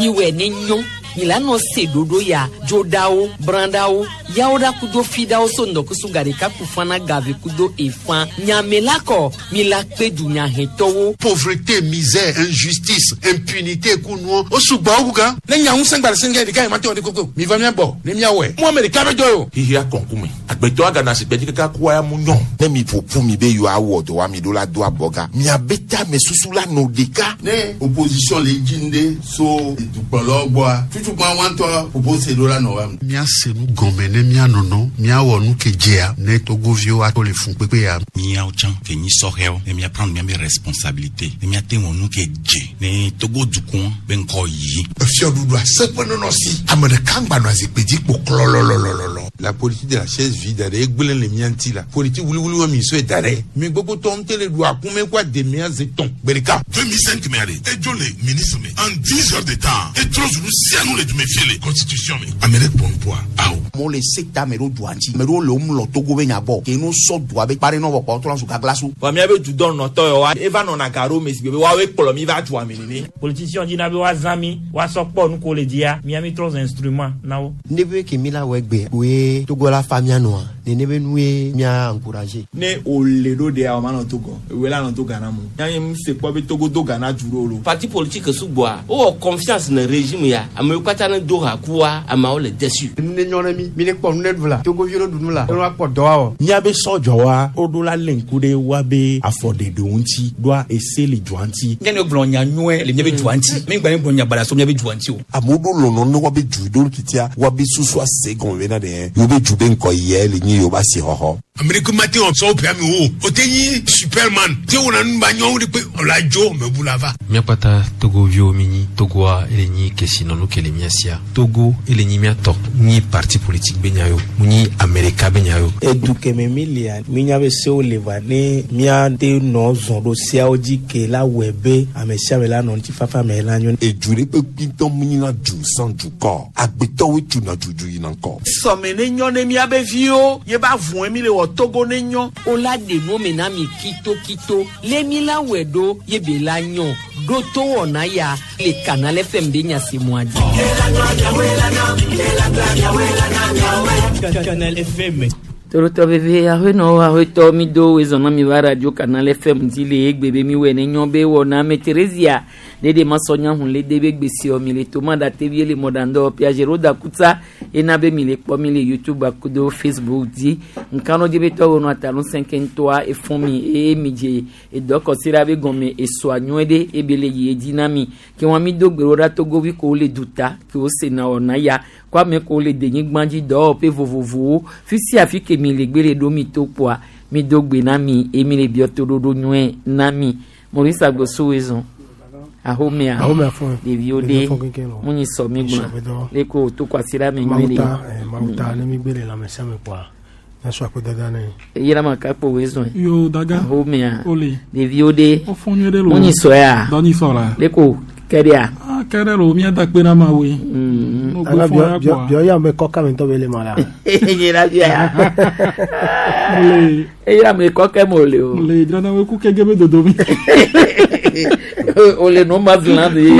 miwe ne nyon milano sedodo ya jodao brandao yaoda kudo fidao sondo kusugare kakufana gave kudo efan nyamelako milakpe dunya hetowo pauvreté, misère, injustice, impunité kuno osuba okuga ne nya unsengba senga de kai mate on de koko mi va mi abo ne mi awe mo america be doyo hiya konkumi agbeto aga na sipedi ka kwa ya munyon ne mi popu mi be yo award wa mi do la do aboga mi abeta me susula no deka ne opposition le jinde so dupolo boa tutu kwa wanto propose do la no wa mia senu gomene mia nono mia wonu kejea ne togo vio ato le fun pepe ya mia ochan ke ni soheo ne mia prendre mes responsabilités ne mia te wonu keje ne togo dukun ben ko yi fio dudu asepono no si amade kangba no azipedi poklololololo. La politique de la chaise vide avec gbelen le mianti la politique wuli wa mi so etare mi gbogbo ton tele do akume kwa de mia zeton berika 2005 mais allez et jole ministre mais en 10 heures de temps et trop nous si nous les méfier les constitution mais Amérique bon poids aou mo le secta mero douanti mero lo mlo togo be nya bo ke no so do abe pare no bo to la su ka glasu wa mi abe du don no to yo wa eva no na garo me sibe wa we polo mi va tu amini politicien di na be wa zami wa so po nu ko le dia mi ami trois instruments nawo nebe ke mi la wegbe we togo la famia no ne nebe nuwe mi a encourager ne o le do de a ma no togo we la no to gana mu yan se po be togo do gana juro lo parti politique sugboa o confiance na régime ya amekwata na do hakuwa ama o le déçu ne nyona mi ne ko ne vla togo viro dunu la no akpo do wa mi abe sojo wa odo la lenkude wa be afode de unti doa eseli juanti ngene blonya nwe le nyebe juanti mi gba ni blonya bala so nyebe juanti o amodo lono no wa be judo kitia wa be susu asegon we na de yo be jube nko ye le nyi yo ba si hoho Amérique matin on so pe ami o teyi superman ti wona nba nyon de pe la jo me bulava mi apata togo vio mini togo a ele nyi kesino no kele miasia togo ele nyi miato ni parti politique benyayo muni america benyayo eduke me milia minya be se o leva ne mia de no zondo sia oji ke la webe amesia me la no ti fafa me la nyon ejure pe pinton muni na ju san ju ko agbeto we tu na juju yin nko so me ne nyon ne mia be vio ye ba vun mi le wo togo ne nyon o la de no me na mi kito le mi la wedo ye be la nyon do to wona ya le canal FM de nya se moadi Canal FM Toro bebe ya no wa to mi do we zona mi wa radio Canal FM zile egbebe mi we ne nyon be wona me Teresia de masonya hun le debe gbesi o mi le to manda tv le modando piagero da kuta enabe mi le po mi le YouTube akudo Facebook di nkano de beto wono atalon 53 e fon mi e mije e doko sirabe gome e soanyode e bele ye dinami ki won mi do gbero ra togo wi ko le duta ki o se na ona ya kwa me ko le de gbanji do pe vovovo fisi afike mi le gbere do mi to poa mi do gbe na mi e mi le biotododo nwe na mi Maurice Agboso wezon ahomea fo de viode muni so mi gba leko to kwasira mi gbere mauta ne mi gbere la me se me kwa na so akoda dane yira makapo wezon yo daga ahomea ole de viode ofonye lo muni so ya dani sola leko keria kere lo mi da pe na ma we bio ya me koka me to bele mala yira ya ole yira me koka mo le o le dana we ku kegebe dodo mi ole no mazlande yo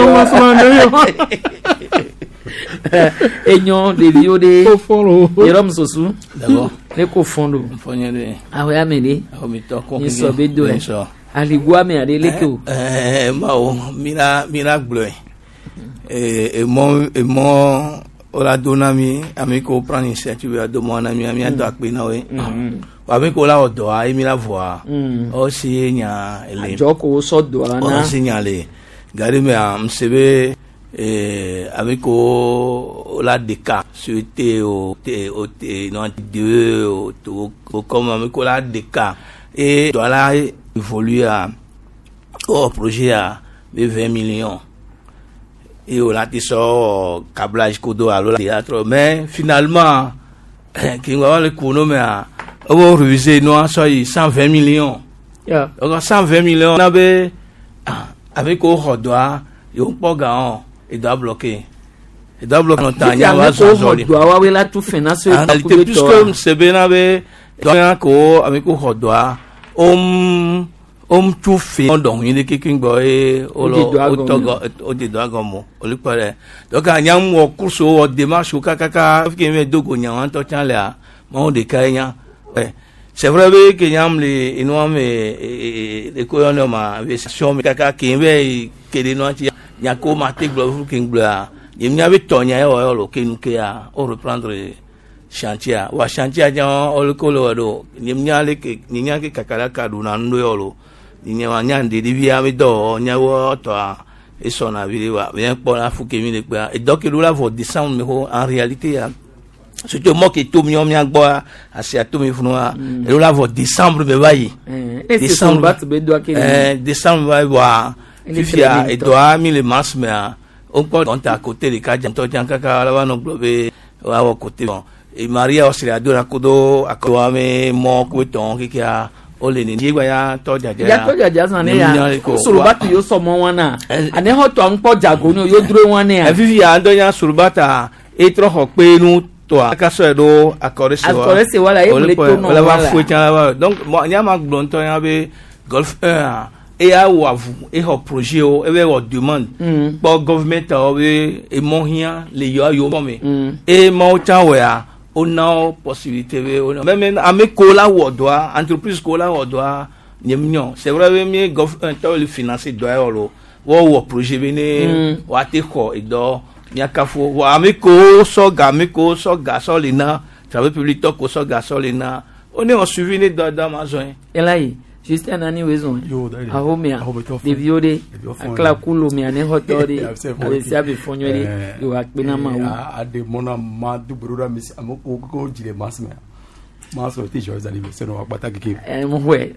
enyo de viode yerom sosu d'abord le ko fondo fonye de awe amede o mi to ko ni so be do e aligua me ade leko mao mira bleu et mon ola donami amiko prendre initiative de mon ami do akpe na we wa ko la odo a emi la voix o si nya ele joko so do na o si nya le gari me am sebe amiko la deka suite o non de to comme amiko la deka et doit la évoluer au projet à 20 millions et on a dit ça câblage kodo à le théâtre mais finalement qui va le kono mais on va refuser nous ça 120 millions donc 120 millions on avait avec au doit et on pas gagnant et doit bloquer longtemps il y a doit ouais là tout finance puisque c'est bien avec donc avec au doit tu fait donc il est quelqu'un boy o de doagomo o le pare donc anyam wo course o démarche o kaka qui me dogo nyam to chan là mon de kanya c'est vrai que nyam les énorme les colonnes ma version kaka qui me que de non nyako maté glo king bla il n'y avait tonya o lo kenuke ya o reprendre chantier wa chantier jan o le coloro il n'y a que kakala kaduna ndo yo nyama nyande divia mi do nyawo to e sona viwa bien pour la fouke mi le gba et donc il la va descendre mais en réalité c'est que moi qui tout mi on gbo asi ato mi funu et la va décembre me vai décembre bat be do akeni décembre va voir fifia et doa mi le mars mais on peut on à côté les cas to jankaka la va no globe wa côté bon et Maria Australia do la kodo akwa me mo ko ton ki a ole ni ngwa ya to jaja sane ya surubata yo somo wana ane ho to npo jago ni yo duro wana ya vivi ya ndo ya surubata e tro ho pe nu to aka so do akorese wala e le to no wala donc mo nya ma glon to ya be golf et a wavu et ho projet o e we demande pour government o e mo hia le yo me e mo cha wa on a possibilité même avec cola ou doit entreprise cola ou doit nyemnyo c'est vrai mais government le financer doit wo projet bene wa te ko e do nyakafo wa ameko so ga so lina travail public to ko so ga so lina on est en suivi ne do d'Amazon elai juste un ani raison a homia de viode akla kulo mi ane hotori ale sabe fonyori yo akpena ma a de mona ma du broda mi amoko ko jile masme maso ti joyeux anniversaire no akpata keke ouais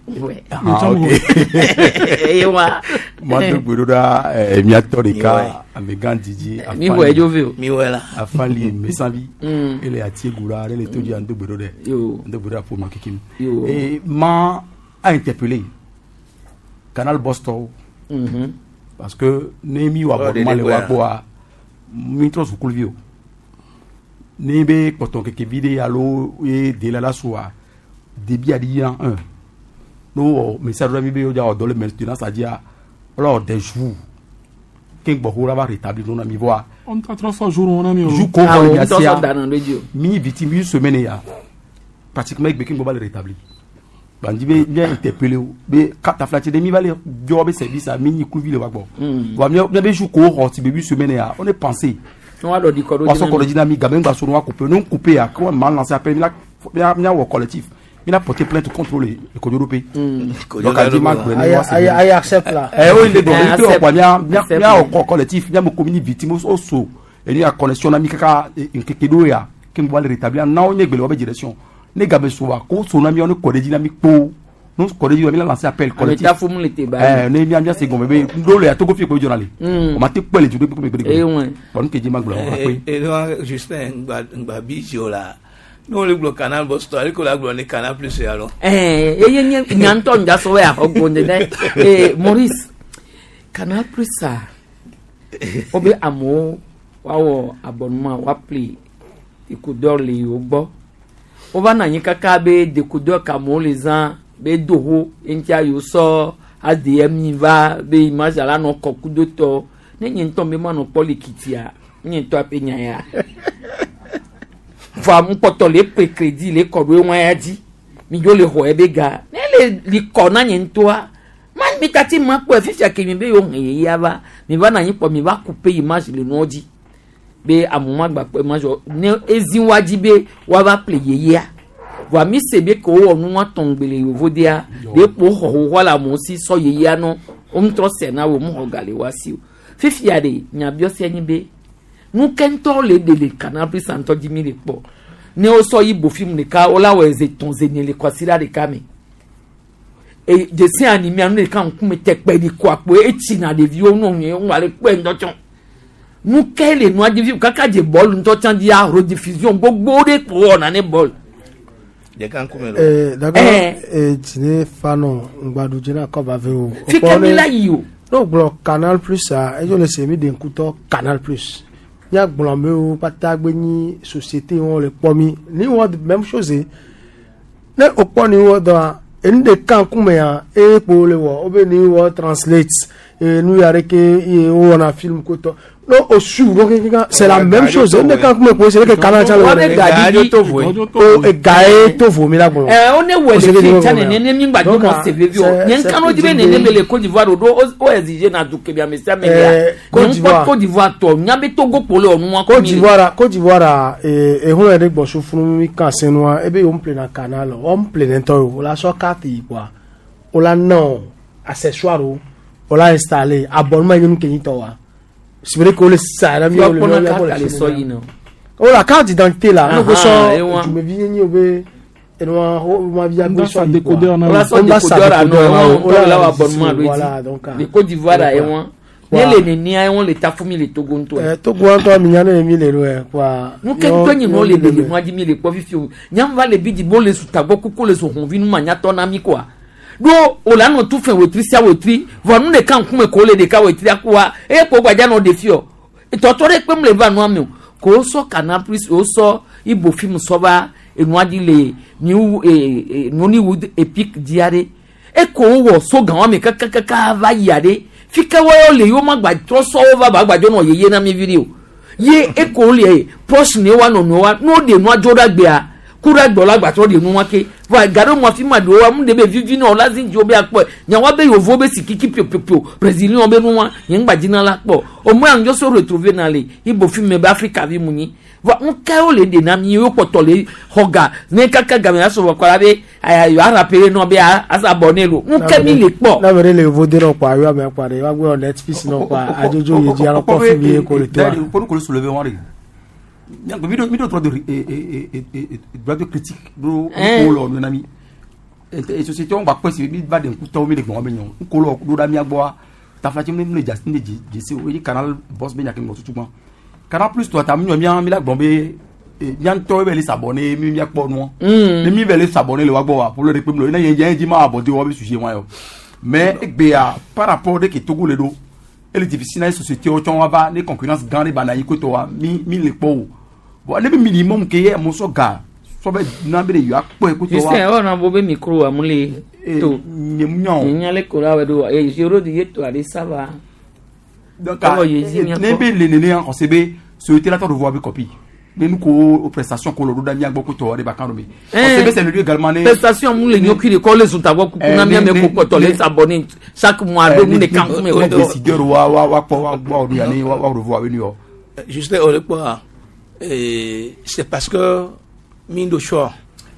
ewa ma du broda mi atorika amegan diji mi ouais jovio mi wela afali mesavi ele atiegura ele toji ando broda ando broda pour ma keke et ma a interpellé Canal Boston parce que Nemi wa abonnement le wa boa mitro su kulvio nebe poton ke vide allo e de la soa débit a dit 1 no message de mi ya dans le maintenance à dire lors des jours king bohura va rétablir non mi voix on ta 3 jours on a mis jour ko mi victime une semaine ya pratiquement king boba le rétablir bandi be bien interpellé be kata flati de mi va le job service à mini kuvi le wa bo wa mi be jour ko hoti be semaine ya on est pensé on a dit quoi on dynamique gamin ba so no couper non couper à quoi mal lancé appel mi a collectif il a porté plainte contre le code européen donc a dit mal ay accept là oui le bon quoi mi a collectif mi a mo communi victime so et ni a connexion na mi kaka nkekedo ya kin bo le rétablir na on yegbele wa direction ne gabe so wa ko so na mi on code dynamique po non code dynamique la lancer appel collectif ne mi amia second bébé ndolo ya togo fi ko journal o ma te pele judo ko me gbede bon ke ji maglo et Justin ngba bijo la no le glo Canal Boston ko la glo ne Canal Plus ya lo ye nyanto nja so ya ogonde dai Maurice Canal Plus ça obe amo wawo abonnement wa play décodeur le ogbo o va na yin kaka be décodeur kamo les ans be doho entia yo so ADM va be image ala no kokudo to ne yin to me ma no polikitia yin to apenya ya va mu poto le pe crédit le ko we won ya di mi jo le ho e be ga ne le li ko na yin to man mi tati ma po fifia ke mi be yo hin ya ba mi va na yin po mi va couper image le no di be amuma gba pe image ne ezinwaji be wa ba play ye ya wa mi sebe ko wo nu wa tongbele yo vodia de po ho wala mo si so ye ya no o mtro se na wo mo ho gale wasi fifia de nya bio se nyi be nu kento le de le Canal Plus santo di mi le po ne o so yi bo film le ka o la we ze ton ze ni le kwasira de kame e de se anime anu le kan ku me tekpe di kwa po e chi na de view no yen o wale pe ndochon nu kele nu adi view kaka je ball ndochon di a rediffusion gbogbo de po na ne ball d'accord tine fano ngbadu jina ko ba ve o fikamila yi o no glo Canal Plus a ejo le se mi de nkuto Canal Plus ya glo me o pata gbe ni société won le pomi ni won même chose ne o po ni won do en de kan kuma ya e pole wo obe ni wo translate nous arrêter et on a film koto no au sou c'est la même chose en de kan kuma ko c'est que kana cha on est gadi to vo e gae to vo mi la bon on est wo le chane ne mi gba do mo se bebio nyen kan o dibe ne mele Côte d'Ivoire do o exige na duke bia mesia melia Côte d'Ivoire to nyabe Togo pole onu wa Côte d'Ivoire e ho le gbo so funu mi kan senua e be o mple na canal o mple nto la so kati kwa o la non accessoire o la installé abonnement yum kenito wa c'est vrai que le ça la mieux la carte d'identité là nous so tu me viens ni obe et nous ma via go so décodeur on la la abonnement voilà donc les Côte d'Ivoire et moi les ni on les tafumi les Togo nto Togo nto mi nyana mi le ro quoi nous que ni no le de moi di mi le ko fifio nyam va le bidi bo le sutagbo kuko le so honvi nu manya to na mi quoi do ola no tu fe wetri sia wetri vo nu de kan kuma ko le de ka wetri akwa e ko gbaja no de fio itotore pe mle ba no ami ko so Canal Plus o so ibo film so ba enu adi le new Nollywood epic diare e ko wo so gan wa me kaka va yade fika wo le yo magba to so over ba gbajo no yeye na mi video ye e ko le post ni wa no de no ajoda gbe a kura gbola gba to de nu wa ke wa garo mo fi ma do wa mu de be vivi no lazin jo be apo nya wa be yo vo be sikiki pio brazilian be nu wa yen gba jina la po o mo an jo so retrouver na le ibo fi me ba Africa vi mu ni wa nka o le de na mi yo poto le hoga ne kaka ga me aso wa be yo ara pere no be asa bonelo nka mi le po na vere le vo de ro pa yo me pa de wa gbe on Netflix no pa ajojo ye ji ara ko fi mi ko le to pour ko soulever wari bien video trop de droit de critique do ko lo no na mi et société on va pas si mi ba de kuto mi de gbon be nyon ko lo do da mi agbo ta fa ti mi le just ni ji se o yi canal boss be nyakin mo tutu Canal Plus toi ta mi mi la gbon be yan to be le s'abonner mi akpo no ni mi be le s'abonner le wa gbo wa pour le pe mi lo na yen ji ma abonner wo be sujet wa yo mais egbe a par rapport de ki Togo le do elle est difficile na société o chon wa ba ni concurrence grande ba na yi ko to wa mi le po bon le minimum que ye mo so ga so be na be yo akpo e ko to wa c'est on bo be micro amule to nyale ko la we do e jero di yeto ali sava donc ne be le en CB souhaiter la de voir be copie mais nous ko prestation ko lo do da mi agbo ko to de ba kan mi CB c'est le lieu également ne prestation mu le nyoki ko le sun tagbo ku na mi me ko to le s'abonner chaque mois do mu ne kan ku me ko décideur wa do ya ni wa revoir we ni yo juste au quoi c'est parce que Mindo Shore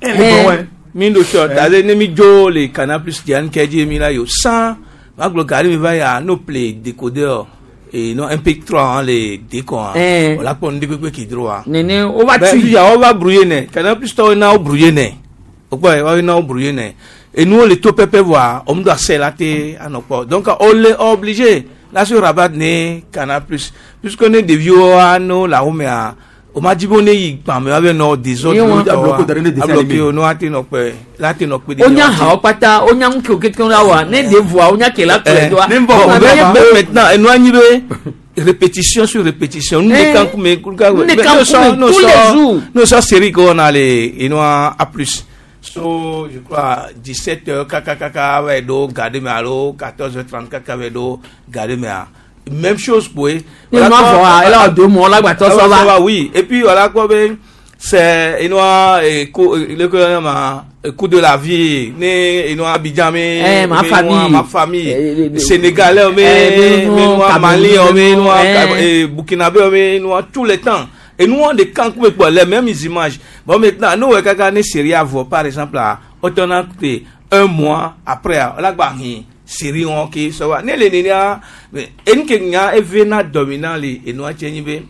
d'aller nemi jo le Canal Plus Diane Kedji mi la yo sans ma glogari mi va ya no play décodeur et non MP3 les décor on la pon de qui droit nene on va brouiller ne Canal Plus to na brouiller ne o quoi na brouiller ne et nous les to pepe voir on doit selater à nos ports donc on est obligé là sur rabat ne Canal Plus puisque on est des vieux à nous la homea o ma dibone yi pa me ave no desordre bloqué no ati no pe lati no pe onya ha opata onya nko ketkon la wa ne de voix onya ke la pe do maintenant et no anyibe répétition sur répétition nous ne kan kume kulka no so série qu'on a les et no a plus so je crois 17h kaka ouais do garder malo 14h30 kaka ouais do garder même chose pour elle a 2 mois là ça va oui et puis voilà quoi ben c'est le coût de la vie né Abidjan ma famille sénégalais mais Mali mais Burkinabé mais tout le temps et nous on des camps pour les mêmes images bon maintenant nous quand on série à voir par exemple là autant coûté 1 mois après là série on qui ça va ne le nenia en kenya evena dominant les et noa tienibe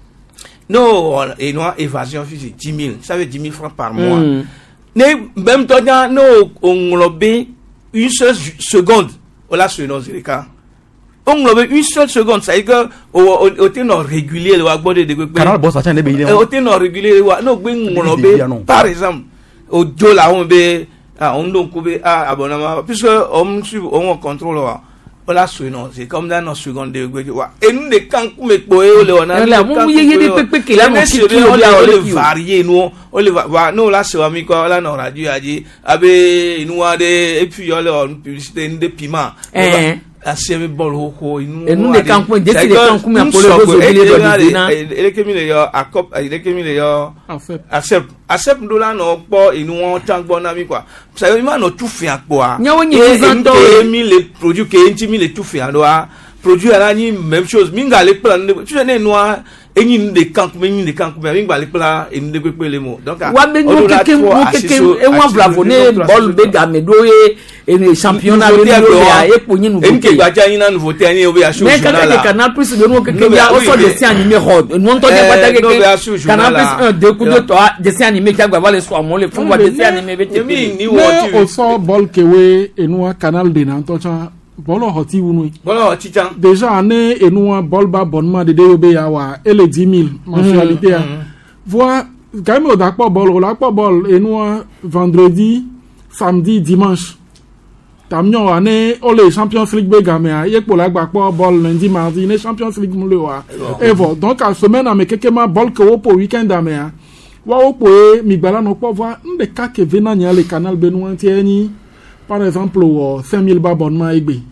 no et noa évasion physique 10 000 ça veut 10 000 francs par mois ne même temps no on lobé une seule seconde on la sur nos cas on lobé une seule seconde ça veut que au tenor régulier le abordé de canal boss ça ne be au tenor régulier no on lobé par exemple au dola on be on donc abonnement puisque on contrôle ola suino c'est comme dans nos seconde wa enu de kanku me po e ole ona la mo ye de pepe ke la mo ki ole varier nous ole va no la se wa mi ko la no radio aji abe inu wa de et puis ole on publicité de piment asemi bol hoko inu de kanku de kanku me apolo zo bile do dina ele kemi le yo akop ele kemi le yo accept do la no po inu won tangbo na mi kwa ça mi ma no tout fi apo a nyawo nyi zanto mi les produits que enti mi les tout fi ando a produit ala ni même chose mi nga le plan tu sais noir enyi de kanku me de kanku me mi nga le plan enu de pepe le mo donc wa be no keke e wa vlavone bol be ga me do e championnat le do ya e po nyi nu ke gba ja yin na nouveauté ani o be a show journal mais quand canal plus de no keke ya o so dessin animé hot no to de pata keke canal plus 1 2 coup de toi dessin animé ki agba vale so amon le fun wa dessin animé be te mi ni wo ti o so bol kewe enu canal de na to cha bolo hoti wunu bolo hoti chan déjà né enu bol ba bonnement de yobe ya wa ele 10,000 mensualité vois quand même d'accord bol la bol enu vendredi samedi dimanche tamio ane ole Champions League be gamea yepo la gba bol lundi mardi ne Champions League mu le wa evo donc à semaine à me kekema bol ko po weekend amea wa opo mi gbala no po voir nde ka ke vena nya le canal Benoît tieni par exemple 5,000 abonnements egbe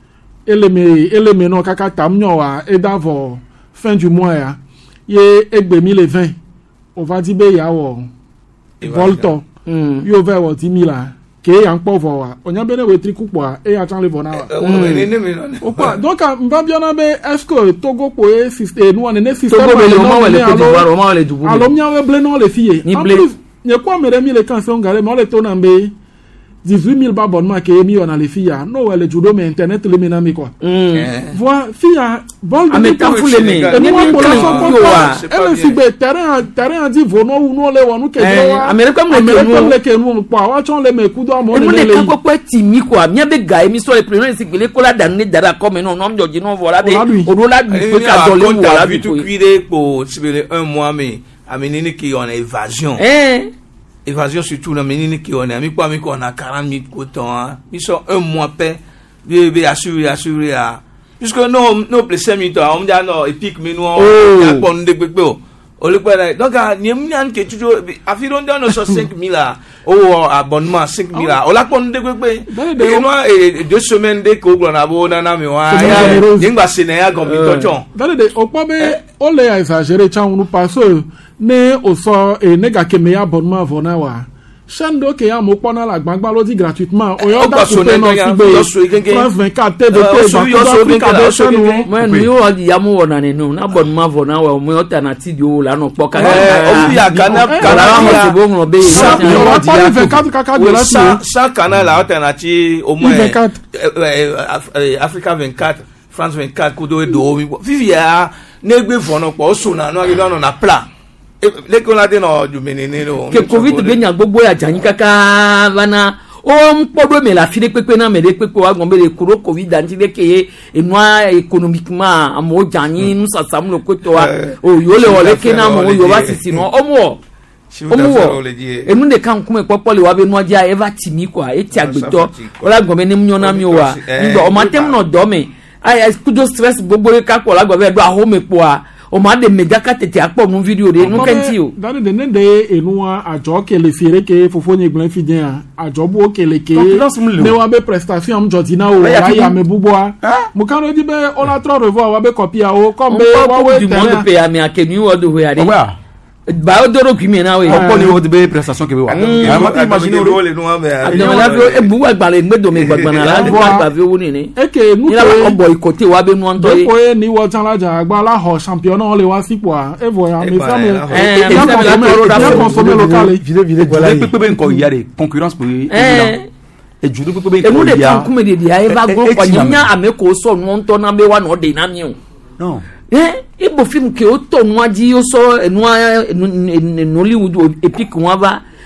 eleme no kaka tamnyo wa edavo fin du mois ya ye egbe 1020 on va dire be ya wo volto yo ve wo 10,000 la ke ya npo vo wa onya bene we trikupo e ya chan le bona wa donc mba bien na be est-ce que Togo po e système no ne système Togo be le mo le Côte d'Ivoire o mo le dubu alo mia we ble no le fie en plus ne quoi me remi le canson gale mo le to na be 18,000 abonnements que mi on a les filles no elle judo mais internet le menami quoi voilà fille bol de temps fou les mais elle si be terrain dit vono ou no le wonu ke America le ke no pa wa chon le me kudo mo le le ko ko timi quoi mi be ga mi so le premier c'est que le kola dan dara comme non nom joji non voilà be odola du ko ka dole voilà bi to cuire pour sibele 1 mois mais amenini qui on évasion évasion surtout na menini qui on a mi quoi mi qu'on a 40,000 coton ils sont 1 mois paix be assurer à puisque no blessé mi to on dit non epic mais nous on a bon de pepe o le quoi donc ni mnian que toujours afiron dans 5,000 là au abonnement 5,000 là on la bon de pepe et moi 2 semaines de ko na bo na mi wa ngba senaya gombitochon dalede o pa be o le exagérer chan nous parce ne o so nega keme abonnement vona wa chando ke ya mo pona la gbangba lo di gratuitement o yo da so pe no sigbe France 24 TVT ba mi o di ya mo wona ne no abonnement vona wa mo alternative o la no poka o ya kana mo se bo mo be sa 24 kaka de la sa canal alternative au moins Africa 24 France 24 ko do vivia negbe vona po so na no na pla le ko la de no du menene no ke covid be nya gbogbo ya janyi kaka bana o mpodo me la file pepe na me de pepe wa gombe le kuro covid anti de ke enwa économiquement amo janyi nu sasam lo koto wa o yo le wole ke na mo yo ba sisi no omo enu de kan kuma popo le wa be no ja eva timi kwa eti agbeto ola gombe ne mnyona mi wa ngbo o matem no do me ai kudo stress gbogbo ka ko la gombe do ahome po a o ma de medaka tete akpo mu video de nu kenti o dani de nende enua ajo ke le fere ke fofo nye glen fidien ajo bu o ke le ke ne wa be prestation am jodina o ya me buboa mo kan di be on a trop revoir wa be copy a o comme be wa we du monde pe ami akemi wo do ya de ba o doro kimi na we opo ni wo de prestation ke be wa ma imagine o le no ame la vi e bu wa gbale ngbedo me gbagbana la gba vi wo ni ni e ke nu ko boycott wa be nu ndo e ko ni wo tan la ja gba la ho champion le wa sipo a e vo ya me samu consommer local vide pepe nko ya de concurrence pour e judo pepe nko ya e mu de kuma de dia e ba go kwa nya ameko so no nto na be wa no de na mi o no ibo film ke o to nwaji o so enua Nollywood epic nwa ba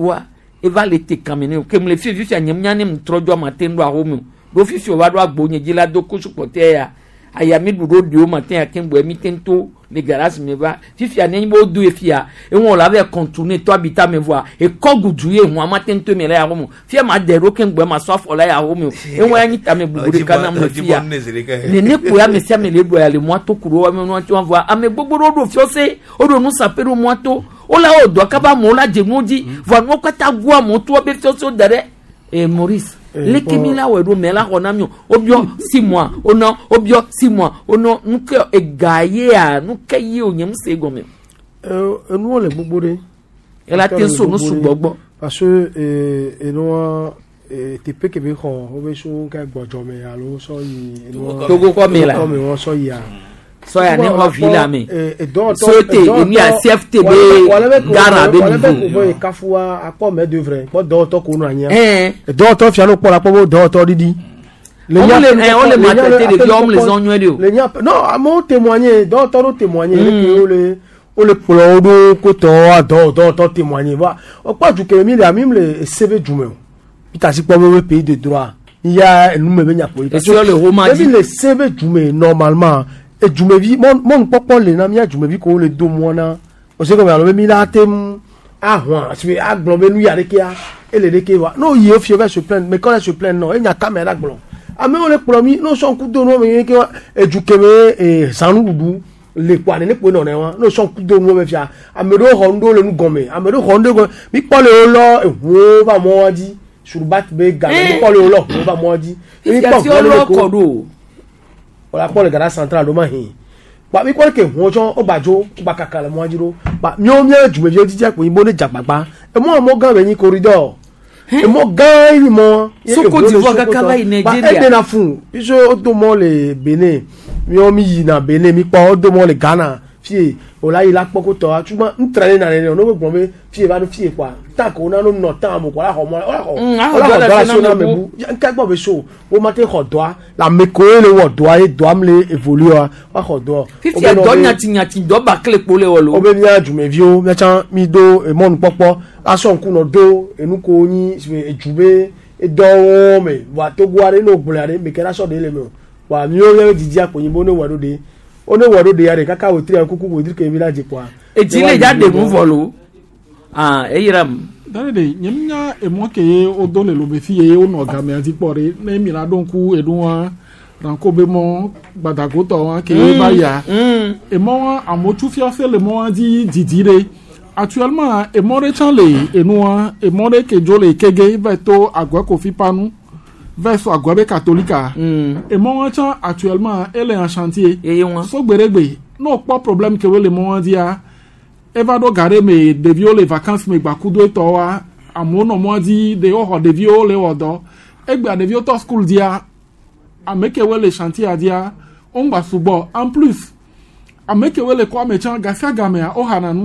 doa eva le te kamene kem le fifi anyam nyane mtrojo matendo ahomu do fifi o wado agbo nyegila do ko supporter ya ayami do dio matin akembo emi tento les garages me va fifi anen bo do efia e won la ve contourner to habitat me voir e koguduye won matin to me la ahomu fia ma dero kembo ma so fola ya ahomu e won anyi ta me bugure kana me fia ne ko ya me sia me le do ya le moi to kuro wa me no ti won voir ame gbogbo do fiose o do nu sapero moi to o la o do akaba mo la jemuji voir mo kwata gua mo to be fiose o dare e Maurice lekemila wedo mela konamio obio 6 mois ono obio 6 mois ono nuke egaye a nuke yi onyem se gome enu le gbogbore ela tenso no sugbogbo parce que enu te pe ke be ho o be so ka gbojo me alo so yi enu togo ko me la ko me won so yi a so ya ni ho villa me so te emi a CFTB gara be ni bo e kafua apo me de vrai po do to ko nu anya do to fi anu po la po do to didi on les maltraiter de vieux hommes les onnus de non à mon témoigner do to témoigner o le polo do ko to do témoigner va o pa ju ke mi le amim le CV jume ita si po me pays de droit il y a nous me nya po sur le romadi le CV jume normalement et jumevi mon popo le na mi jumevi ko le do mo na o se ko me alo mi la tem ahwa si a glombe nu ya de kia ele de ke wa no yi o fi va se plaindre mais quand elle se plaint non il y a caméra glon a me on le promis no son coup de no me ke e jukeme e sanu du le kwa ne po no ne wa no son coup de no me fia a me do hondo le nu gome a me do hondo go mi po le lo e wo ba mo di sur bat be ga mi po le lo wo ba mo di mi po ko ola po le garage central do ma hin pa mi ko ke wonjo o gbajo o gba kakala mo ajiro pa mi o mi ejume bi o ti je pe ibo le jagbagba e mo gan be yin corridor e mo gan yi mo so ko di vo kakaba in Nigeria e de na fun iso o do mo le Benin mi o mi yi na Benin mi pa o do mo le Ghana fi ola ila poko to atuma ntrane na ne no gbon be fie ba no fie kwa ta ko na no no ta mo kwa la ho mo la so na mebu nka gbo be so o ma te ho doa la me ko le wo doa e doa mle evolue wa ho doa fifty do nyati do ba kle po le wo lo obe mi aju me vio me chan mi do e mon popo aso nku no do enu ko yin ejube e do me wa to guare no gbulare me kera so de le me wa mi o ye didi apoyinbo no wado de one wado de yare kaka we 3 akuku we 3 ke village kwa etile ja de mu volo eyiram dale de nyemnya emo ke o do le lo be fie o no ga me ati pore na mi la don ku edun ranko be mo gbadago to wa ke ba ya emo amotu fiafe le mo di didire actuellement emo re chanle enua emo re ke jole kege veto agwa ko fi panu verso agwabe catholique et mon temps actuellement elle est en chantier so gberegbe no pas problème que le mon dia evado gare me devio les vacances me bakudo to wa amono mo di de o devio le odo egba devio to school dia ameke we le chantier adia on ba subo en plus ameke we le kwa me chan gafia game o hananu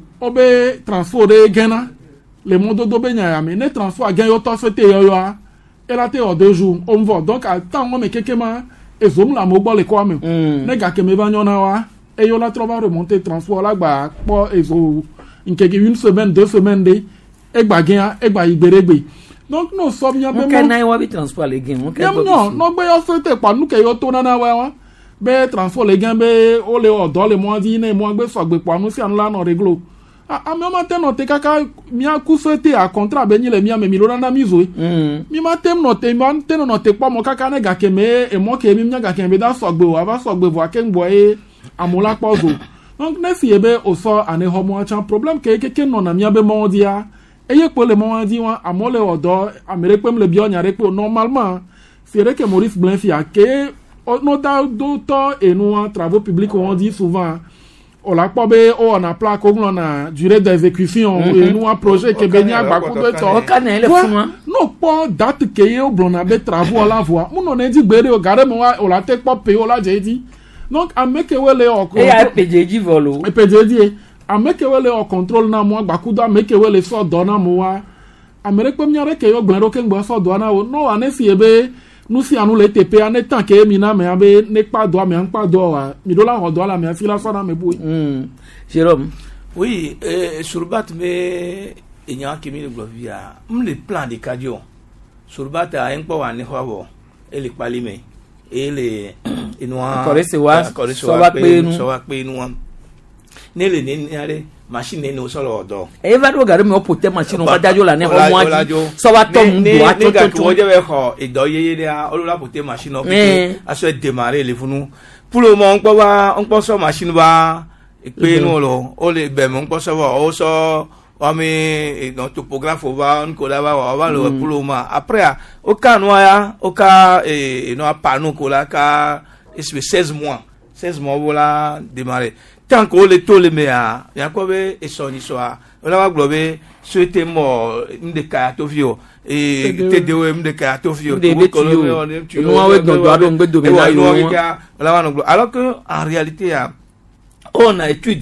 obe transfert de gena le mondo do benya ya me ne transfert gen yo to fete yo elle a été en 2 jours on va donc à temps on me kekema et zoom la mo le kwa me ne ga ke me banyona wa et yo la trova remonter transport la gba po ezo nkeke une semaine 2 semaines de e gba gen e gba igberegbe donc no so mi abe mo kana wa bi transport le gen no gbe yo fete pa nu ke yo to na wa be transport le gen be o le odo le mo di ne mo gbe so gbe pa nu si an la no reglo a mi ma tem no te kaka mi a kusete a contrat be ni le mi a me mi lo na mi zo mi ma tem no te man tem no te pa mo kaka ne ga ke me e mo ke mi nya ga ke be da so gbe wa ba so gbe vo ake ngbo e amola pozo donc ne fi ebe o so ane ho mo chan problem ke no na mi a be mo dia e ye po le mo di wa amole odo amere pe me le bi onya re pe normalement c'est vrai que Maurice Blin fi a ke no da do to e no travaux publics on dit souvent on l'a pas bé on a plaque on a durée d'exécution et nous un projet que benya baku de to non pas date que yo blona be travaux la voix mon on dit gbere o gare mo on la te pas payer on la j'ai dit donc a make we le o et a PDG volo e PDG a make we le o contrôle na mo baku do make we le so do na mo wa amerique pem nyare ke yo gbero ke ngbo so do na o no ane fi ebe nous si anu le TP en tant que mina me abe ne pas doit me en pas doit mi do la do la me fila so na me boy Jérôme oui surbat me enya kimi le glovia le plan de cadio surbat a en po wa ni ho e le pali me e le inoa correct so wa pe nu ne le ni are machine ni o so lo do e va do gare me o pote machine o ba dajo la ne ho mo aji so wa to mu do ato o je be ho e do yeye dia o la pote machine o pe aso démarrer le funu pour le moment on po so machine ba e pe nu lo o le be mo po so o so o mi no topographe va on ko la va lo pour le moment après o ka no ya o ka no pa no ko la ka 16 mois voilà démarrer tant qu'on le tole mea ya ko be esoni soa ola wa globe souhaiter mo ndeka to fio e tdo ndeka to fio ko lo tu no we do do ngbe do be la yo ola wa no glo alors que en réalité on a étude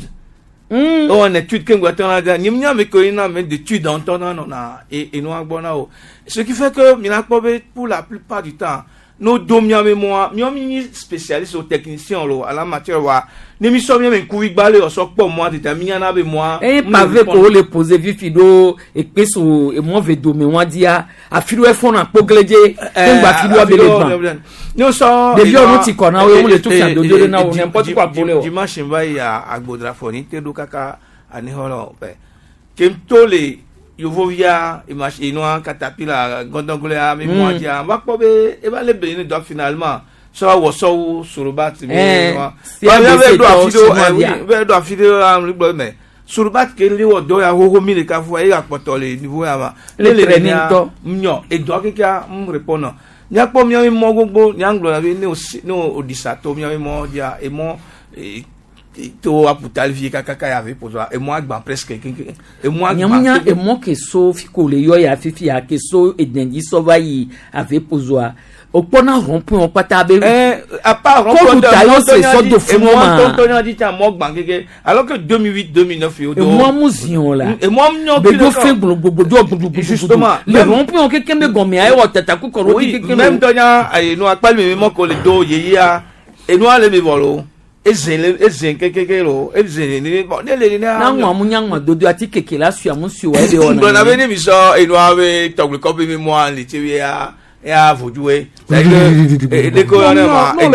que ngwa tona ga nimnya me ko ina me d'étude en tona na et no agbona o ce qui fait que mina ko be pour la plupart du temps nos domia mémoire mi spécialiste au technicien lo à la matière wa ne mi so mi kuwi gbale o so po mo tete mi yana be mo e pavé ko le poser vifido e peso e mo ve do me wa dia a fido e fon na pogleje ngba fido abele ban no so de bio no ti kona we mo le to fian do do na o n'importe quoi pour le o dimanche mba ya agbodra foni te do kaka ani holo pe kemtole Yovovia imagine un caterpillar gondongole a mi mo dia ba ko be e ba le be ni do finalement so wo so surubat mi wa ya be do afido am rigbo me surubat ke li wo do ya ho mi le ka fu e apoto le niveau ya ma le ni to nyo e do ke ka répondre nya po mi mo gbogbo nya nglo na be ni no odisato mi mo dia e mo to aputalifier kaka ya avec pozo et moi gba presque et moi nyamunya e mo ke so fi ko le yo ya fifi ya ke so edendi so va yi avec pozo opona rompu on pata be à part rompu c'est so de fou moi tonton dit ta mo gba keke alors que 2008 2009 yo et moi muzion là et moi mnyo be do fe justement le rompu on keke me gomi ay o tata ku ko ro keke même donya ay no akpal me mo ko le do yeya et no ale me volo ezen kekekelo ezen ni bon le na nwa munyangwa dodo ati kekela su amusu wa ebe ona don ave ni mi so eno ave toglu ko bi mi mo an le ti ya vojue c'est que ko na ma et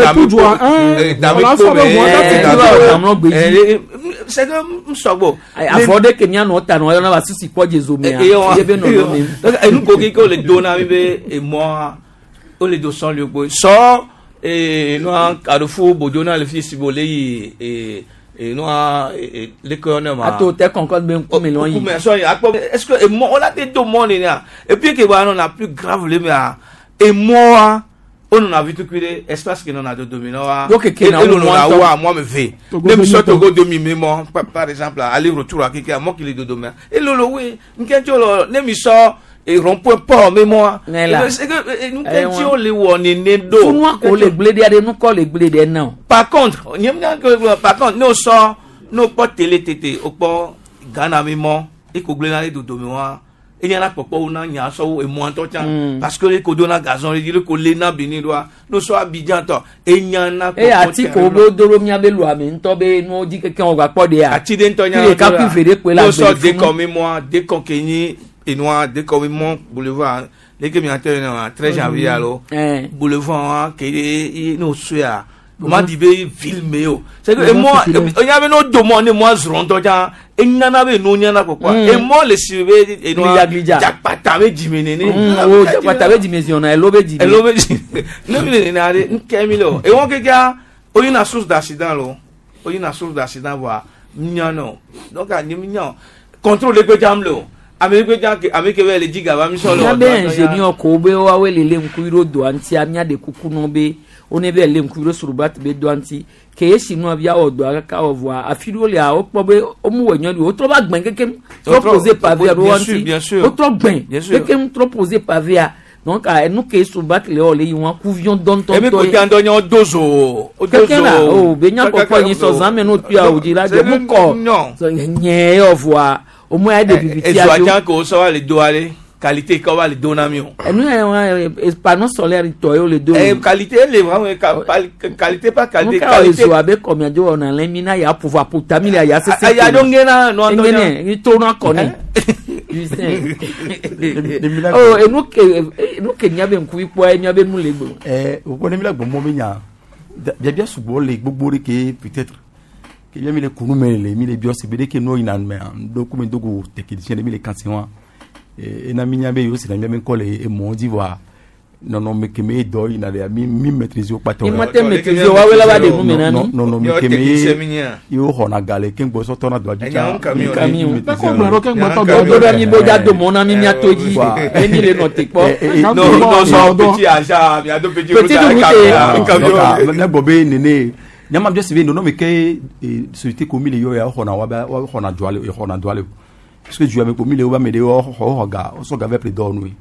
c'est que msogbo afode kenya no ta no na ba susi po jezo me ebe no no me enu ko ke ko le dona mi be e mo o le do son le gbo so no Carrefour Bojona le fils bolé no l'économie ato te concorde ben comme non yi est-ce que moi on a des demandes là et puis que on a plus grave le mais et moi on a vu tout que espace que non a de domino donc que moi me fait même soit Togo demi mémoire par exemple aller retour à quelqu'un moi qui les de domaine et lolo oui n'kentio nem so et rompo pas mémoire c'est que nous qu'entio les woni nedo nous ko le blede ade nous ko le blede non par contre nous so nous pas télé tété au pas Ghana mémoire et ko glena les do mémoire et y en a popo una nya so e mo anto chan parce que les ko dona gazon le dire ko lena bini doa nous so Abidjan to e nya na ko e ati ko bo doro mi abelu ami nto be no di keke on va pode a ati de nto nya le ka pi fere pe la nous so de comme mémoire de Konkeni et noir de comme mon boulevard les que mi antenne 13 janvier alors boulevard que nous soya comment dire filmer c'est que moi il y avait no demande moi zronto ja et nana be no nyana quoi et moi le suivre et noir jakpata be jimenene o jakpata be dimension na elobe di no bi na re nkemilo et on que ga o une source d'accident lo o une source d'accident voix nyano donc a nyano contrôle que jamlo ameke wele diga ba mi so lo be ingénieur ko be wa wele le nkuiro do anti amia de kuku no be one be le nkuiro surubat be do anti ke yesi no bia odo aka ovwa afiro le a opo be omu wenyo o to ba gben keke proposer pavé ro anti o to gben keke trop poser pavé a donc a nous ke surubat le o le yiwan couvion don ton to e me ko andonyo dozo o be nya ko ko yin so zame no tu a ojira de mu ko so nye ovwa au moins des bibiti à jour que ça va les doaller qualité qu'on va les donner mieux et nous panneau solaire toyo les deux qualité les vraiment qualité pas qualité qualité avec combien de on a l'emina ya pouvoir pour tamile ya c'est ya dongena no ndone ni to na kone tu sais oh et nous que nyabe nku ipo nyabe mu legbo o ko nemila gbo mo nya bien subo le gbogbo ke peut-être que bien les kunu mele mi les bios bede ke no ina me document dogo technicien de mi les kansiwa e na minya be yo si na mi ko le e mo d'Ivoire non me ke me do ina le mi maîtriser au pato ni mate maîtriser wa wela ba de mu menani non me ke me yo hona gale ken go so tona do ajuta camion ta ko bro ken go to do mi bo ja do mo na mi mi atoji eni le no te po no so petit aja mi ado petit camion na bobe nene nyama bia sibe no me ke société commune yo ya hona wa hona doale parce que je avec commune o ba me de ho ga o so ga veple do no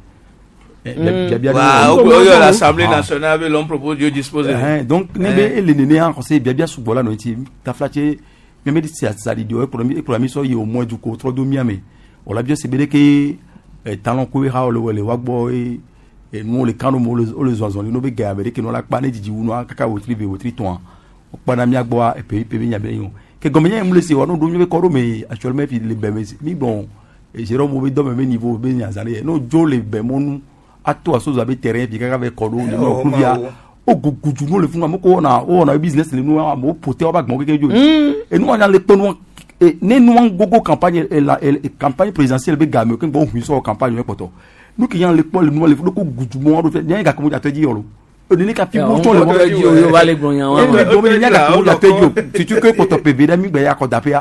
bien l'Assemblée nationale l'on propose Dieu disposer donc nebe ele nene en conseil bien subola no ti ta flache me me dit ça di do economie so yo mo du ko trop do miame o la bien sibe ke talon ko ha o le wagbo e nous les kanu mo les oiseaux no be ga be ke no la pa ne didi wu no kaka wo tri ton pana mi agbo e pe nya be yo ke gomenya mu le se wono do mi ko ro me actuellement fi le be mi bon e jero mo be do me niveau be nya zale no jo le be mo nu ato aso za be terrain bi kaka be ko do ni mo ku bia o guguju no le fun mo ko na business le nu mo pote o ba gbon keke jo e nu anya le ponu e ne nu gogo campagne campagne présidentielle be ga me ke bon hu so campagne poto nu ki yan le pon le nu le fu ko guju mo do fe nya ga ko mo atoji yoro ni ka fi mo to le mo yo va le gbon yan wa do me nya ga ko mo atoji yo si tu que poto pe be da mi gbe ya ko da pe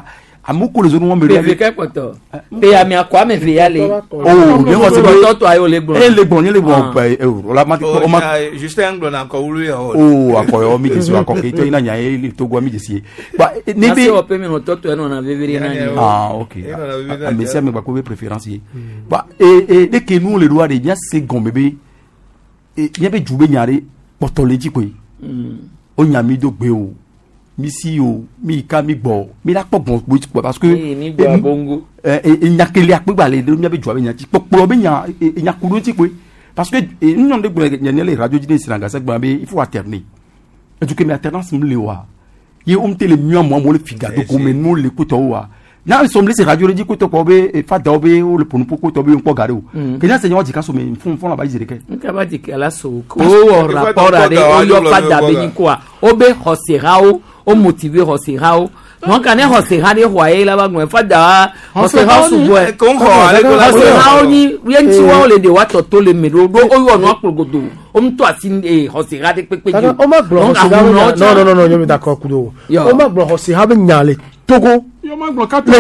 amuko les zones me PV ke poto pe ami akwa me ve yale ne ko se to ayo le gbon le gbon o la ma o ma Justin Nglo na ko wulu yo akoyo mi desi akoko to ina nya e to gwa mi desi ba ni bi o pe mi no to no na veveri na OK mais ça me ba ko préférence ba de que nous les droits de bien c'est gombe be e be jube nyare poto leji ko o nya mi do gbe o mi si o mi ka mi gbo mi la po bon parce que mi gbo bongo nya kele apegba le mi be jube nya ti popolo be nya nya kuru ti ko parce que nous on de nya les radio di siranga sa gba be il faut alterner et du que mais alternance me le wa ye tele mieux moi le figado comme nous l'écoute wa na assemblée ces radio di ko to ko be fa da be o le ponu ko to be nko gare o que na seigneur di ka so me fon la ba dire ke nka ba di kala so ko rapport à o yo fa da be ni ko o be hosirao o motiver hosirao non kana hosirao de hoye la ba gwe fa da hosirao su gwe ko ho ale ko la hosirao ni yenti wa o le de wa to le me do o yo no apogodo o mto asin hosirao de pepe ji o ma gbo hosirao non yo me d'accord kudo o ma gbo hosirao be nyale Togo. Yo ma gbo 4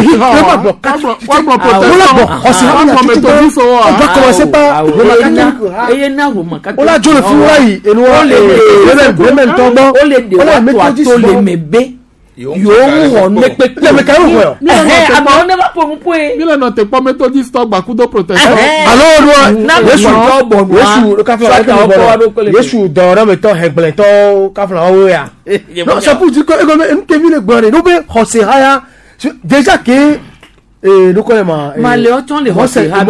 on doit commencer par eye na ho ma 4 on la jole furai et nous le même tombe on les de wa to le mebe yo won ne pepe le ka wo aba on ne va pour mo mi le no te pa methodist to gba kudo protection alors na yesu to bo yesu le ka fa yesu do na me to hegbele to ka fa wo ya non ça pour dire que on te mi le gbare no be hosehaya déjà que nous connaissons malé ton les hosehaya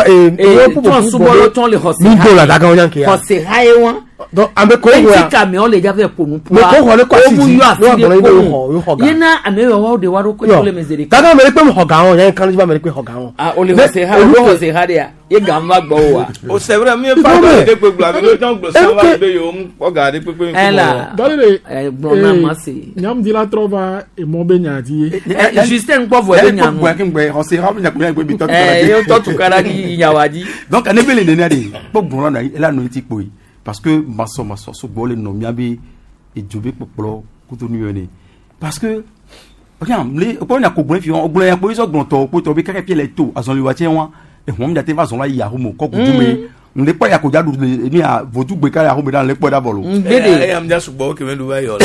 et pour subolo ton les hosehaya ni do la daga onyan ke hosehaya won donc ambe ko wa tika me on le jave pour nous pour ko le ko si mu yo afide ko yena ame wa de waro ko le mezeri daga me pe mo hoga on yan kan ba me pe hoga on ah o le hosehaya ye gamba gbo wa o c'est vrai mi pa de pe gba mi lo jon gbo so wa be yo hoga de pe ela dalile bona masi nyam di la trova e mo be nyadi Justin ko vo de nyam ko kin gbe hosehaya nya ko gbe bi to yo to tukara gi nyawadi donc ane bele ne ade po gbon na ela no ti po parce que maso so bolé no miabe et djobe popolo kuto nuone parce que regarde les ko na ko gbon fi on gbon ya po so gbon to be kake pie le to azon le watie wa e hom jate va zon la ya homo ko gume nde po ya ko jadu ni a vodu gbe ka ya homo dan le po da bolo e am ja subo ke me duwa yo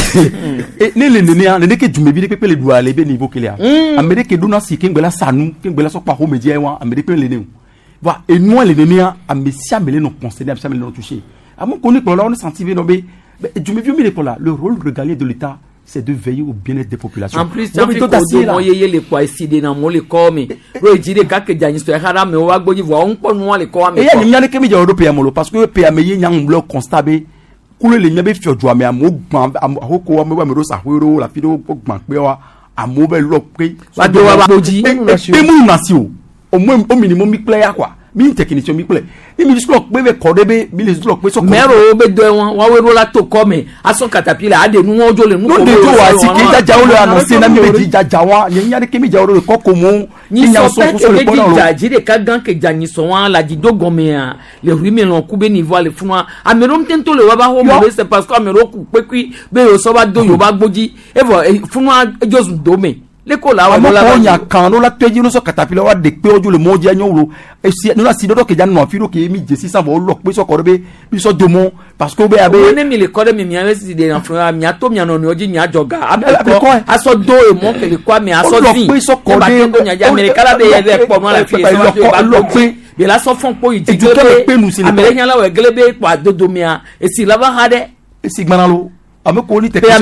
e ne le ne ke djume bi de pepe le duwa le be niveau ke le amerique do na si ke ngbela sanu ke ngbela so pa homo je wa amerique le ne va et nous le ne a mesia mele no concéder mesia mele no toucher à mon connaît pour là on est senti nommé du me vieux pour là le rôle régalien de l'État c'est de veiller au bien-être des populations en plus ça fait que mo yeye le kwa isi na mo le ko mi ro ejire ka ke jani so hara me wa gboji vo on po nu le ko mi e ya ni nyane ke mi je européen mo lo parce que pe ameye nyang bloc constat be kule le nyabe fi ojo ame amo gban ahoko wa me wa me ro sahwero la fi do gban pe wa amo be lo pe wa do wa gboji e mu nation au minimum mi player quoi mi technicien mi play ni mi dislock pe ve ko debe mi le dislock pe so ko mero be do won wa we rola to ko me aso katapila ade nu ojo le nu ko de to wa si ke jaja o le annoncer na mi be jaja wa ni nya de ke mi ja o le ko ko mu ni nya so ko le pona lo jaji de ka gan ke jani so wa la di do gome a le ri me lon ku be ni voile funwa amero mtento le wa ba ho mo c'est parce que amero ku pe ki be yo so ba do yo ba gboji e vo funwa ejosun do me le ko la wa la nya kan no la teji no so katapila wa de pe ojo le mo je anyo lo e si no la si do ke jan no firo ke mi je si sa bo lo pe so ko be bi so domo parce que be abe ne mi le ko de mi si de na fun mi ato mi no ni oji ni ajoga abe ko aso do e mo ke le kwa mi aso din pe so ko de ko nya ja america la be ye be po mo la fi so ba lo pe be la so fon po iji gbe america la we glebe po adodo mi a e si la ba ha de e si gbanalo ame ko ni technicien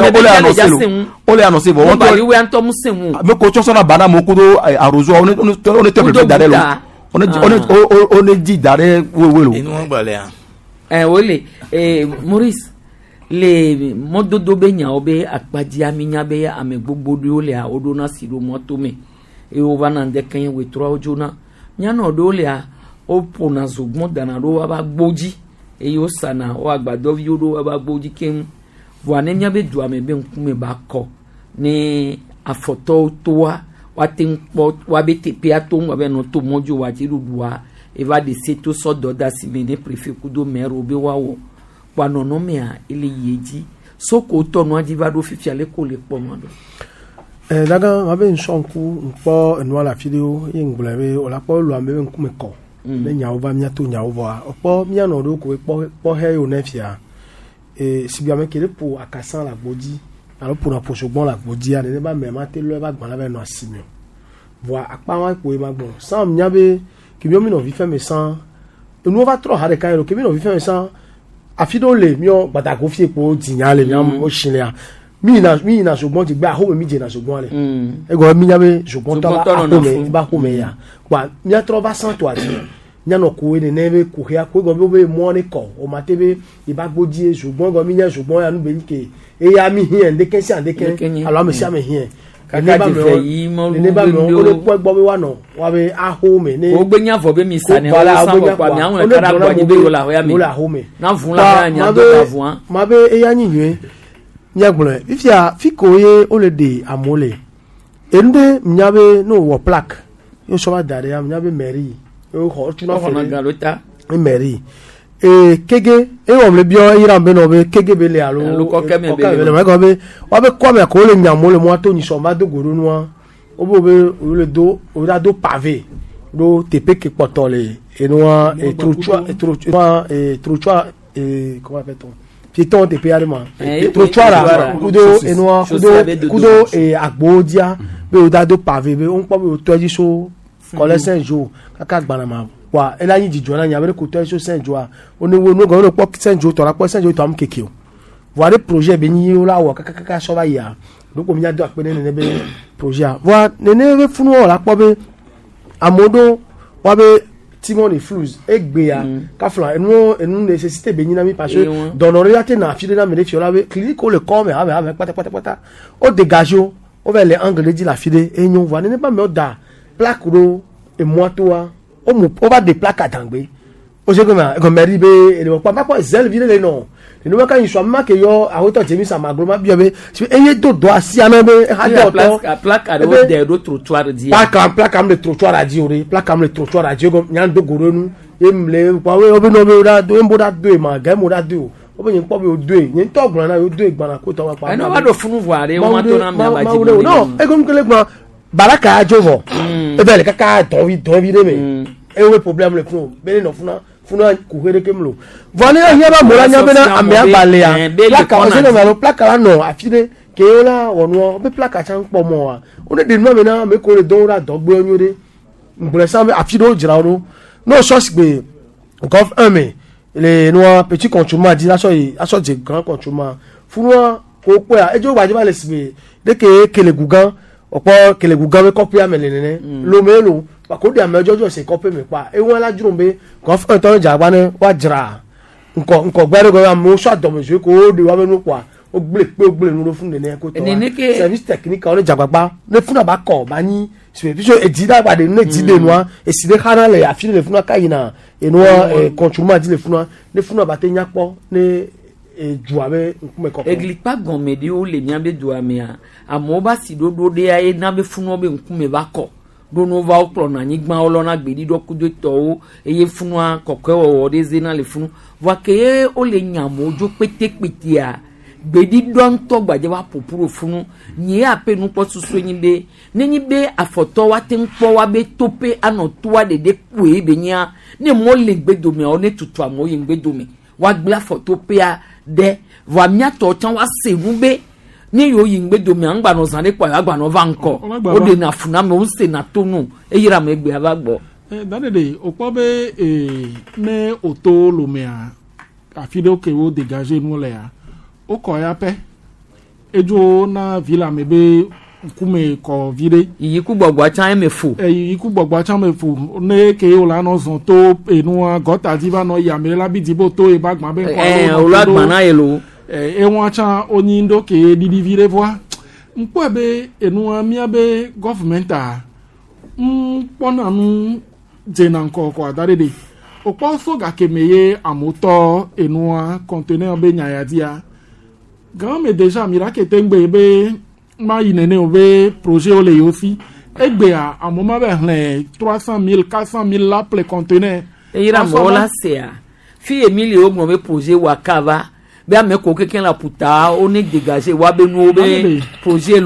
o le annoncer bo won to ri we anto musenwu ame ko cho so na bana mo ko do arrozo on te pe dare lo on di dare wewelo inu won gbale wole Maurice le mododo be nya obe akpaji aminya be ya ame gbogbo do le a odo na siro moto me e o va na de kan we tro ojo na nya na odo le a o pona zogbon dana ro wa ba gboji e yo sana o agbado vi odo wa ba gboji ken voane nya be du ame be nkume ba ko ni afoto to wa tin po wa be tepe ato wa be no to mojo wa ti ruduwa e va de seto so do da si me ne préfet kudo mero be wa wo wa no me a ile yeji so ko to no aji va do fifi ale ko le po mo do daga ma be nsonku npo enu ala fideo ye ngbulebe ola po lu ambe nkume ko le nyawo ba mia to nyawo ba opo mia no do ko po he yo nefia sibia me kele po akasan la gboji alo po na posogbon la gboji a ne ba me ma te lo ba gban la be no asimio voi apa wa po e ma gbon sam nyabe ki mi no vi fe me san enu va tro ha de kan lo ki mi no vi fe me san afido le mi o bata ko fi epo jinya le mi o shinle a mi na sogbon ti gba ho mi je na sogbon le ego mi nyabe sogbon ta ba ko me ya kwa mi atro ba san to ati nyano ko e nebe ko hia ko go be mo ni ko o ma tebe ibagboji sogbon go mi nya sogbon ya nu be nke e ya mi hien de kensi ande ken alo me sia me hien kaka ti fe yi mo lu o le po egbo be wa no wa be aho me ni o gbe nya fo be mi sa ni o san ko pa mi awon kara gbo ni be yo la ho ya mi na fun la nya do ta fun ma be e ya nyinwe nyagbole ifia fikoye o le de amole ende mnyabe no wo plaque yo so ba dare ya mnyabe mairie yo ho tuna fo na galota mairie kege o le bio ira mbe no be kege be le alo ko keme be le ma ko be wa be ko me ko le nyamole mo to ni so ma do goro nu o bo be o le do o da do pavé do tepe ke potole e no e truchua comment appelle-t-on piéton tepe allemand truchua kudo e no kudo e agbodia be o da do pavé be on po be o toji so kole Saint-Jean kaka gbanama wa elayin jijo na nya be ko to so Saint-Jean oni wo no go po Saint-Jean to ra po Saint-Jean to am keke o wa de projet be ni o la wo kaka so ba ya do ko mi nya do apene ne be projet wa ne be funu o la po be amodo wa be Timon et Flous egbe ya ka flan enu nécessité be ni na mi parce que donore ya te na fi de na me de fiola be clinique o le come ave pata o dégageo o ve le angle di la fide e nyon wa ne ba me o da plaque ro e moitoa o va de plaque à tangbe o je comme mairie be le pas zel vile le non le no ka yin so ma ke yo a hoto jemi sa magroma bi be eye do do asi ana be ha do to plaque à de do trottoir di plaque am le trottoir a di ore plaque am le trottoir a di go nyan do goro nu emle pa we obi no be da do embo da do ma ga mo da do o be yin po be o do yin to gbon na yo do igbana ko to wa pa no wa do funu voare o ma to na mi abaji no e go mkele gbon baraka ajovo e be le kaka to vi de me e o problème le fun be no funa kuhere kemlo vone ya ba mola nya be na amia bale ya plaka o se no malo plaka la no afide ke ola wonu be plaka chan po mo wa o ne de no me na me ko le don ra dogbe onyore ngbure sa me afide o jira ro no source gbe gof ame le no petit contournement di la so de grand contournement funa ko pe a ejo gbaje ba le sibe de ke kele gugan opo kele gugan be copy amele ne lo melo ko di ame jojo se copy me pa e won la jurumbe ko fa ton jagba ne wa jira nko gbere go am so adomo je ko de wa benu kwa o gble nu ro fun de ne ko to service technique o le jagba le fun ba ko ba ni supervision e di da ba de ne di de no e si de kana le afile le fun ka yina e no contournement di le fun ba te nyapo ne juabe nkume ko eglipa gomede o le miabe duame amoba si do de aye na be fun obe nkume ba ko do no va oklo na nyigba olona gbedi do kudo to eye funu akokwe wo de zena le funu va ke o le nyamo ojo pete a gbedi do nto gbaje wa popuro funu nyi apenu po susu nyibe nenyibe afoto wa tempo wa be tope anoto wa de kue be nya ne mo le gbedomi o ne tutu amo yin gbedomi wa gba foto pe a de va mia to chan wa sevube ni yo yingbe do mi angba no san de pa agba no vanko o de na funa me o se na tonu e yira me gbe abagbo dadede opo be ne oto lumia afide o ke o dégager nu le ya o ko ya pe ejo na villa me be nkume ko vide yi ku gbogbo achan me fu yi ku gbogbo achan me fu ne ke o la no son to enu gota diva no ya me la bi dibo to e bagba be ko o la gba na elo enwacha onye ndo ke didi vire voa mpo ebe enu amia be government a pona nu jena nko ko adarede opo so ga kemeye amoto enu conteneur be nyaya dia grand me déjà mira ke tengbe be ma yinene obe projet o le yosi egbe a amoma be hlen 300,000 400,000 la ple conteneur e ira mo la sea fi Emile o mo be projet wakava be ame ko keke la puta o ne dégager wa be nu be projet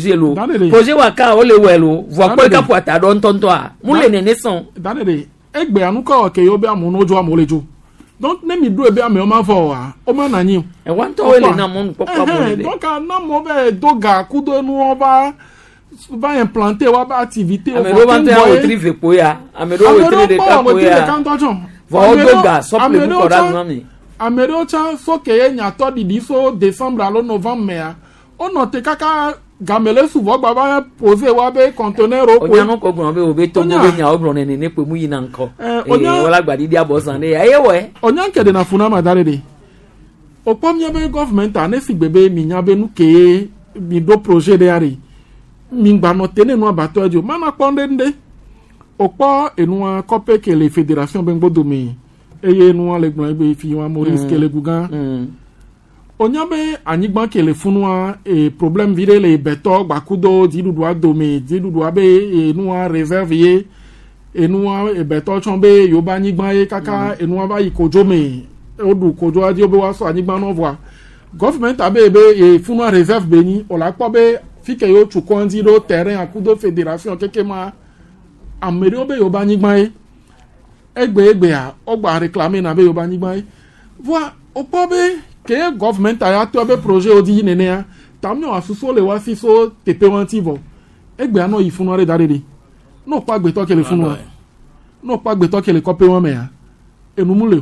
wa ka o le welo voa ko ka puta don tonto a mu le ne son danede egbe anu ko ke yo be amu no jo amolejo donc ne mi do e be ame o ma fo wa o ma na yin e wan to ele na mo nko pa mo le donc na mo be doga kudo nu oba va implanter wa ba activité o va o trive poya amero o trive de ka poya va o doga so ple bu kora no mi amero cha so ke ye nya to di so décembre alo novembre ya ono te kaka gamele suvo gba ba poser wa be conteneur o ko nya no ko gbon be o be to mo be nya o gbon ne pe mu yi na nko wala gba di dia bosan de aye we onya nke de na funa ma dare de o pom nya be government ane si gbebe mi nya be nu ke mi do projet de ari mi gba no tene no abato ajo mana ponde nde opo enu a kope ke le fédération ben gbodo mi eye nu a le gbon egbe fi wa Maurice ke le gugan onyabe anyigban ke le funwa e problème vire le beto gbakudo didudu adome didudu abe enu a réserve ye enu a e beto chombe yoba anyigban ye kaka enu a ba ikojo me odu kojo adi obe wa so anyigban no voa government abe ebe e funwa réserve beni ola po be fike yo chukwandi do terrain akudo fédération keke ma amere obe yoba anyigban ye egbe a ogba réclamer na be yoba anyigban ye voa opo be ke government aya to be projet odi nene ya tamno asuso le wa siso tepewantivo egbe ano ifunwa re darede no pa gbe to ke le funwa no pa gbe to ke le kope won me ya enumule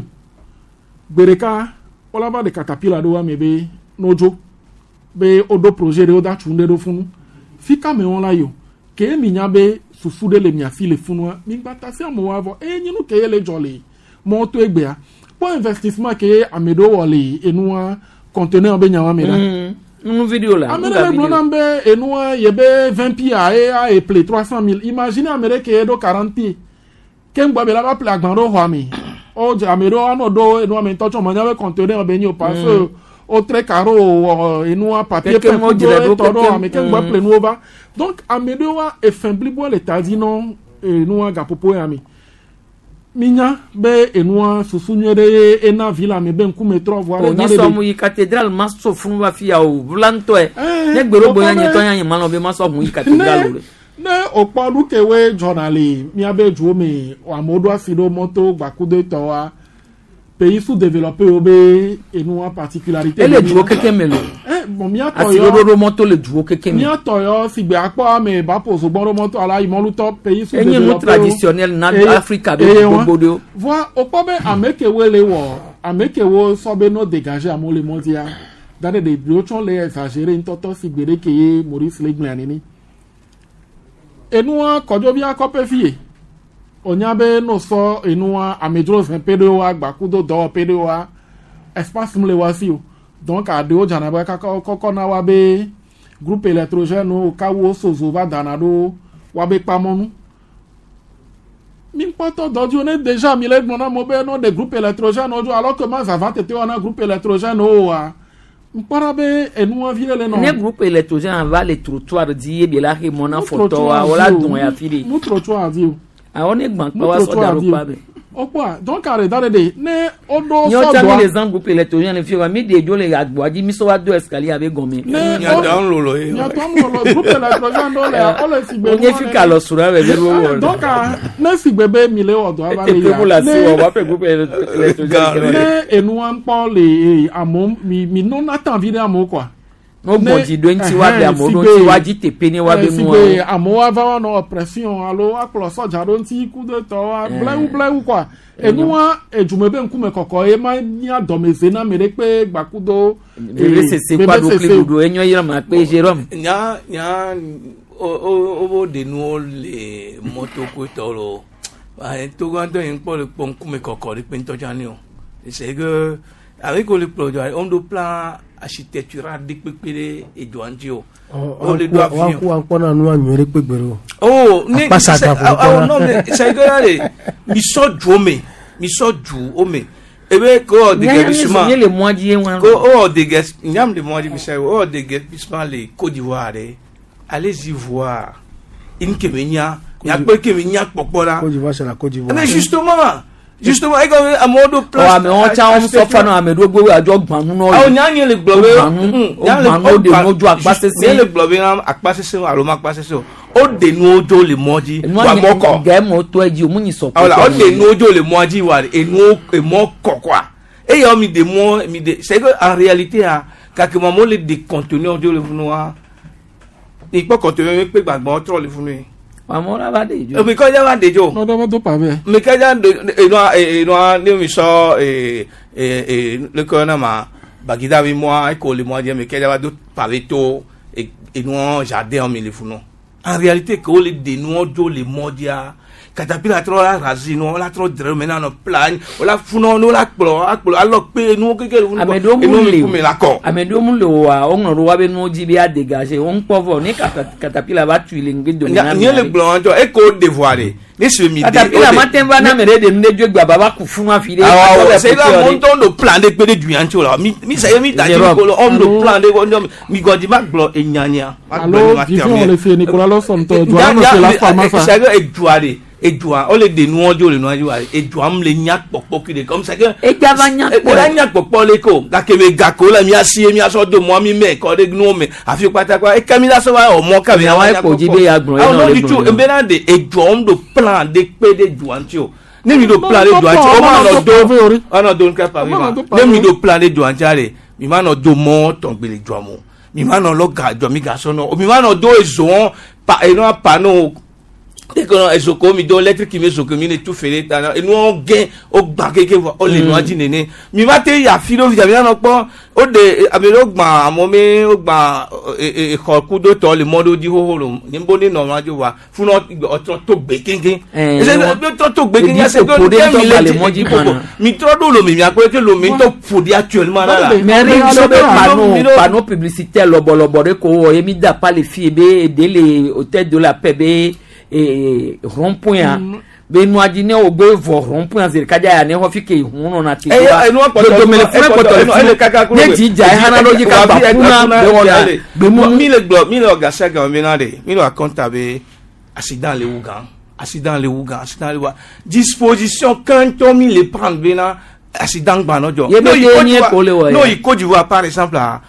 gbereka olaba de caterpillar do wa mebe nojo be odo projet de oda chunde do funu fika me won la yo ke mi nya be sufude le mi afi le funwa mi gbata si amo wa vo nyinu ke le jole mo to egbe ya pour investissement que amedo wali enua conteneur be nyawa mera video là amere le blonambe enua yebe 20 pia et play 300,000 imaginez amere que do 40 pieds ken gba be la ba play agbaro ho ami o je amero ano do enua me tocho mo nyawe conteneur be nyo parce o tre caro enua papier pe mo dire todo ami ken gba play nova donc amedo wa e fembli bo le tadi non enua gapopo ami minya be enua susunyere ena villa me ben kume tro voir na so mu cathédrale maso funu ba fia o blanto e ne gbero boya nye to yan ma lo be maso mu cathédrale ne opo du kewe journali mi abe ju me amodo afido moto gbakudo to wa pays sous-développé obe enua particularité ele ju keke melo bon mi ato yo asido moto le ju keke mi ato yo sigbe apo me ba po so gboro moto ala imolu top pays sous-développé enye traditionnel na Africa be gbogbo voa opobe amekewele wo amekewo sobe no dégager amole mondia dade de biochon le exagérer ntoto sigbere keye Maurice Legblin anini enua kojo bi akope fie onyabe no so enua amedro sen pedo wa gbakudo do pedo wa espace mle wa fio donc a de o janaba koko na wa be groupe électrogène o kawo sozo va danado wa be pamonu mi poto doju ne déjà mi le gbona mo be no de groupe électrogène ojo alors que ma avant était on a groupe électrogène o wa mpara be enua vile le no ne groupe électrogène va les trottoirs di e be la he mona photo wa wala don ya fili mu trottoir di a on e gban pa wa so daro pa be opa donc are dare de ne odo so do les en groupe électrogène fi wa mi de jo le agbo adi mi so wa do escalier avec gomi ya down lolo ya down lolo groupe électrogène do le o le sigbe o nye fi ka lo sura be wo donc ne sigbe be mi le odo abale ya ne wa pe groupe électrogène ne enu an pa le amom mi non attend vide amo quoi no bodi do nti wa be amodo nti wa ji tepe ni wa be mu amo wa va no oppression alo aklo soja do nti ku de to wa bleu quoi enua ejumebe nkume koko e ma ni adomeze na mere pe gbakudo se kwa do klebudo enyo yira ma pe Jérôme nya o de no le moto ko tolo ba to gando en po le nkume koko ri pe ntoja ni o c'est que avec le projet on do plan architectural de pepere edouandio on le doit faire on pona no anwere pegbero oh ne non mais c'est que mi so ju ome ebe ko de guerrissement le moitié ko de guerre nyam le moitié mi say o de guerrissement le Côte d'Ivoire allez-y voir in kemenya ya pe kemenya popola Côte d'Ivoire c'est la Côte d'Ivoire mais justement justement e ko amodo place o ame on cha on so fa no ame do gbo ajo gbanu no o nyanye le globe gbanu de mojo agbasese le globe na akpasese aroma akpasese o de nu ojo le moji wa moko ge mo to eji o munyi so o de nu ojo le moji wa enu e mo kokwa e yo mi de mo mi de c'est que en réalité a quelque moment le de contenu ojo le funu wa e po contenu pe gbagbo tro le funu amora va dejo mi ko ja va dejo no do do pa be mi ka ja no ni mi so le ko na ma bagida mi moi ko le moi mi ka ja va do pareto et no jardin en mi le funu en réalité que le de no do le modia katapila tro la razino la tro dre mena no plan la funo no la kplo alors pe no keke le funu amedo mu le wa on ro wa be no ji bi a dégager on povo ni katapila va tuile ngido na ni le blanc jo e ko devoir ni se mi katapila matin va na mere de ndejo gba baba ku fun afile c'est là monton de plan de pe de duancho la mi ça mi ta ko lo on de plan de mi godi ma glo e nyanya alors vivons le fait Nicolas Lawson to jo no la fama fa c'est que eduare edua o le de nu ojo le nu ajo wa edua m le nya popo ki de comme ça que edua va nya popo le ko ga ke me ga ko la mi asie mi aso do mo mi me ko de nu me afi patapa e kami la so wa o mo ka mi wa ko jibe ya gbon e no le gbon e be na de edua m do plan de pe de duantio ne mi do plan de duantio o ma no do ona do nka pa ne mi do plan de duantiare mi ma no do mo ton gbele duamo mi ma no lo ga jo mi ga so no mi ma no do ezo pa e no pa no dès qu'on est soko mi don lettre qui me soko mi ne tout fait ta et nous on gain au banque que on les noa dinene mi va te ya filo via bien no po o de amelo gba amome o gba e ko do to le modo di ho lo ni bo ni no ma jo wa fun o to gbe kinkin e se to gbe kinkin se do mi tro do lo mi apo ke lo mi to fodi actuellement là mais ri panneau publicitaire lobo de ko e mi da pas les filles be de les hôtel de la PB et rond-point be no adine ogbe vo rond-point zer kaja ya ne ho fike hunu na ti do me le fure poto ne ji ja hana lo jika ba kuna be wona be mu mi le ogasa ga me na de mi lo akonta be accident le wuga disposition quand on mi le prendre be na accident ba no jo no i Côte d'Ivoire par exemple là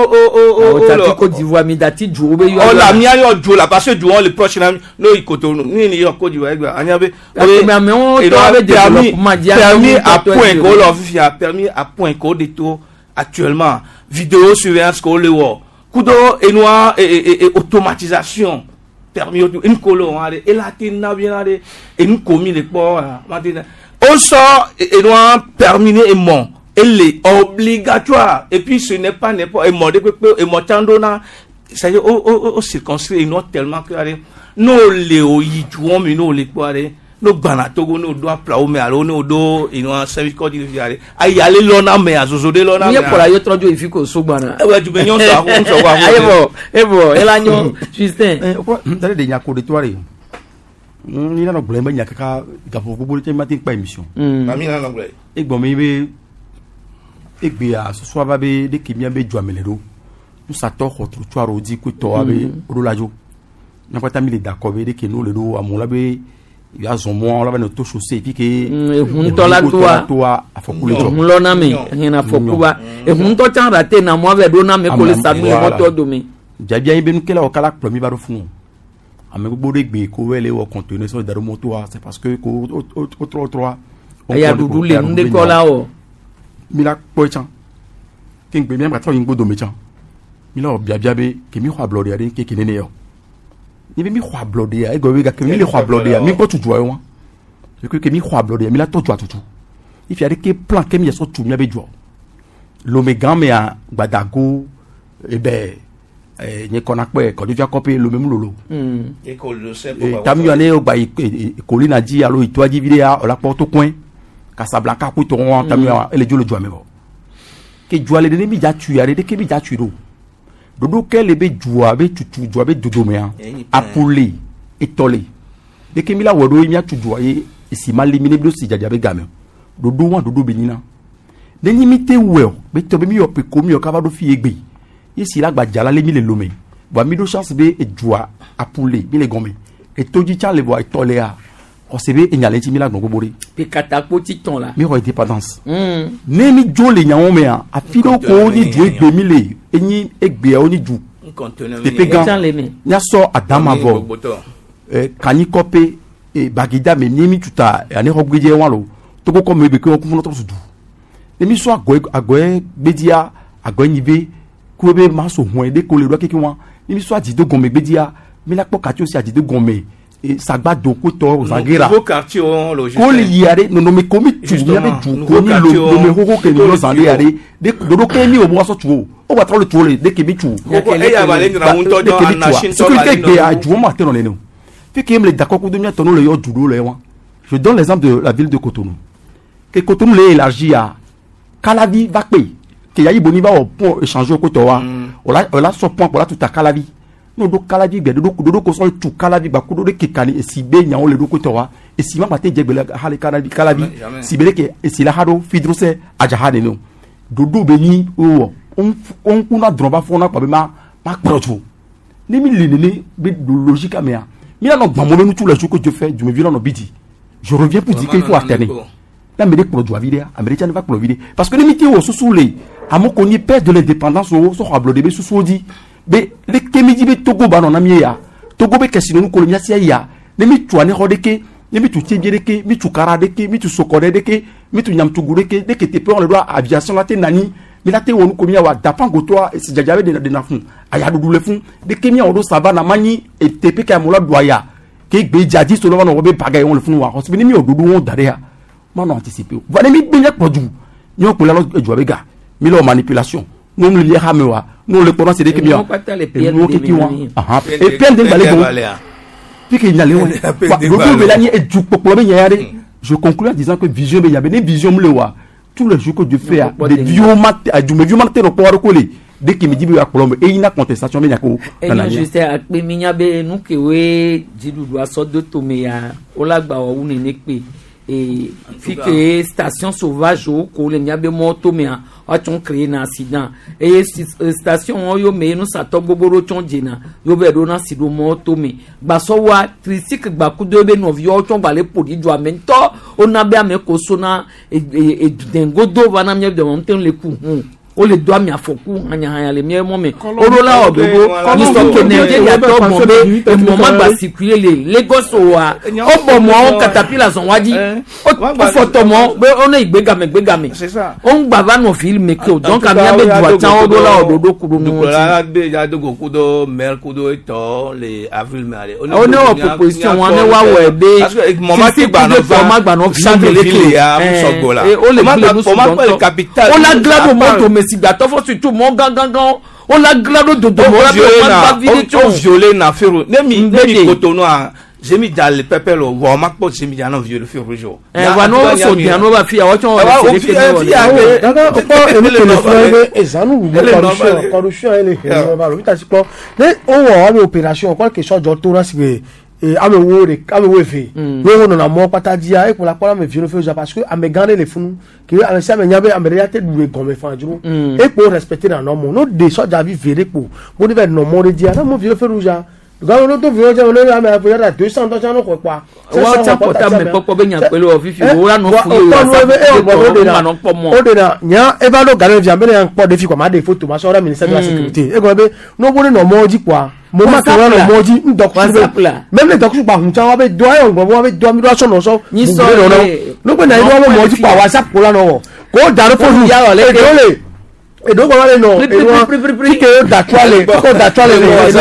Côte d'Ivoire mi dati jo be yo la mi ayo jo la parce que jo le prochain no i Cotonou ni yo Côte d'Ivoire gba anya be mais on doit permis à point ko lo fi a permis à point ko de to actuellement vidéo surveillance ko le wo kudo enwa automatisation permis une colo et la tina bien et nous commis les ports on sort et doit terminer et mon elle est obligatoire et puis ce n'est pas n'importe et mode et motandona ça y est au circonscrit non tellement que no le oyijuo mi no le poire no banatogo no do aplau me alo no do ino service code diare ayale lona me azozo de lona me pour la yo trojo ifiko so gbana e wa ju be nyon so ko so wa ebo elanyo Justin dale de nyako de toire ni na no bleme nyaka ka gapo gbogbo te matin pa émission na mi na no bleme egbo me be egbe a so so ba be de kimia be ju amelero nous ça to ko trottoir odi ko to abe rolajo na kwata mi le dakobe de ke no le do amon la be il y a son mois on la va notre chaussée et puis que hunto la toi afokule jo hunlona me hina fokuba e hunto tan raté na mo ve do na me ko le samu moto do me jabia ibe nu kela o kala promi ba do funu ame gbogbo de gbe ko wele wo conteneur so daro moto c'est parce que ko o 3 ya dudu le nde ko la o mi la po chan king be mi am ka ngbo do me chan mi la o bia be ke mi ho ablori ade ke kinene yo ni mi khwa blode ya ego we ga ke mi le khwa blode ya mi ko tuju ayo je que mi khwa blode ya mi la toju atutu if ya de ke plan ke mi so tu mi abejo lo me gan me a gbadago ebe ni kona pe ko ju copy lo me mu lolo e ko lo se po tam yo ne o gba ko li na ji alo ito aji video o la porto coin Casablanca ku to won tam yo ele jo lo jo me bo ke ju ale de mi ja tu ya de ke mi ja tu do dodo kele be jua be tutu jua be dodo me apule etole de ke mi la wodo mi atu jua e si mal limine bi si jaja be game dodo wan dodo be nina de ni mi te well be to be mi ope ko mi o ka ba do fi egbe e si la gba jala le mi le lome bo mi do chance be e jua apule bi le gome e toji cha le bo etole a osebe enyale ti mi la gbo bori pe katako ti ton la mi ro indépendance ne mi jo le nyawo me a fido ko ni ju egbe mi le eyin egbe o ni ju te gan nya so adama bo kani kope e bagida me ni mi tuta ani hogbeje wan lo to ko me be ko ku fun to su du ne mi so agoe gbedia agoe nibe ku be ma so hun e de ko le ro keke wan ni mi so adido gon me gbedia mi la po kati o si adido gon me sagbado ko to zagera ko le yare no me komi tu ni be ju ko ni lo me hoko ke ni lo zande yare de do ke ni o bo so tu o ba tro tu le de ke bi tu ko e ya ba le nra un to do na shin so ke ke a ju ma te no le no fi ke me d'accord ko do mi tono le yo du le wa je donne l'exemple de la ville de Cotonou que Cotonou le élargi à Calavi va payer que yayi boni ba o pont échanger ko to wa o la so point pour la tout à Calavi no do Calavi be do ko so tu Calavi ba ko do ke kani e si be nya o le do ko to wa e si ma ba te je gbele hali Calavi si be ke e si la hado fidro se aja hade no do be ni o on kuna droba fo na pa be ma projo ni mi le be logique amea mi na no gbamolo nu tu le ko je fais je me viens no bidi je reviens pour dire qu'il faut alterner la me pour joie vidéo américain va pour vidéo parce que les métiers au sous les à mon connait perte de l'indépendance au so rablo de sous dit be le kemidi be Togo ba non amie ya Togo be kesino ko nya sia ya ne mi tu ane rodeke ne mi tu tiedeke mi tu karadeke mi tu sokodeke mi tu nyamtugureke de que te pe on le droit aviation la te nani mi la te wonu ko mi wa dapango toi et si jajabe de na fun aya dudu le fun de kemi on do saba na mani et tepe ka mo la doya ke gbe jadi so lo no be bagay on le fun wa hospital mi odudu won dare ya ma no anticiper va mi gbe poju ni o pe la lo ejo be ga mi lo manipulation no le li ha me wa no le pendant c'est de que mi no ki wa aha et peine de balé bon puis que nyale won do be la ni eju popo be yare je conclue en disant que vision be ya be ni vision le wa tout le jour que Dieu fait des violements à du violements no po ko le dès qu'il me dit à Colombe et il a contestation mais yako na juste a pe minya be nu ke we jidu do aso de tomeya o la gba o ne ne pe et fi que station sauvage o ko le nya be moto me a ton créer un accident et station yo me no sa to boboro ton jena yo be do na sido moto me gba so wa tricycle gba ku do be no vi o ton gba le podi do amento ona be ame ko so na e dengo do bana me de monten le ku o le do mi afoku hanya le mi mo me orola odogo ni so ke ne ya to mo be e mo ma gba circuler le Lagos o wa o bo mo caterpillar son waji o photo mo be o na igbega me c'est ça on gba va no film me ke donc ami abe du atan orola odogo kuro mo la be ya dogo kudo mer kudo eto le avril me ale o ne o proposition wan ne wa we be parce que mo ma ti gba no chamele ke ya so go la o le le capital o la glado moto si gato fo surtout mon gangan on la glado dodo mo la on violé na fero nemi Cotonou a j'ai mis dans le pepper lo wa ma po j'ai mis dans violé fero jo wa no so dia no ba fi a wacho e zanu corruption ele ba lo bita si po le o wo ame opération quoi que soit jo to na si be ame wo fe wo no na mo pata dia e pour la pour me violé fero parce que ame gane le funu que ame sa me nyabe ame ya te duwe gome fanjuru e pour respecter na no mo no de so ja vi vere po mo de no mo de dia na mo violé fero ja gawo no to violé ja no ame apo ya 200 to cha no ko pa wa cha pota me popo be nya pelu ofifi wo ra no fu o de na nya e ba do gane via be na po de fi kwa ma de photo ma so ra ministère de la sécurité e go be no bo no mo ji kwa mo ma ko no mo ji ndok même les docs ba hun cha wa be do ayo ngbo wa be do mi do so no so ni so no pe na ido mo ji kwa WhatsApp ko la no ko da fo hu e do wale no e no que da toile ko da toile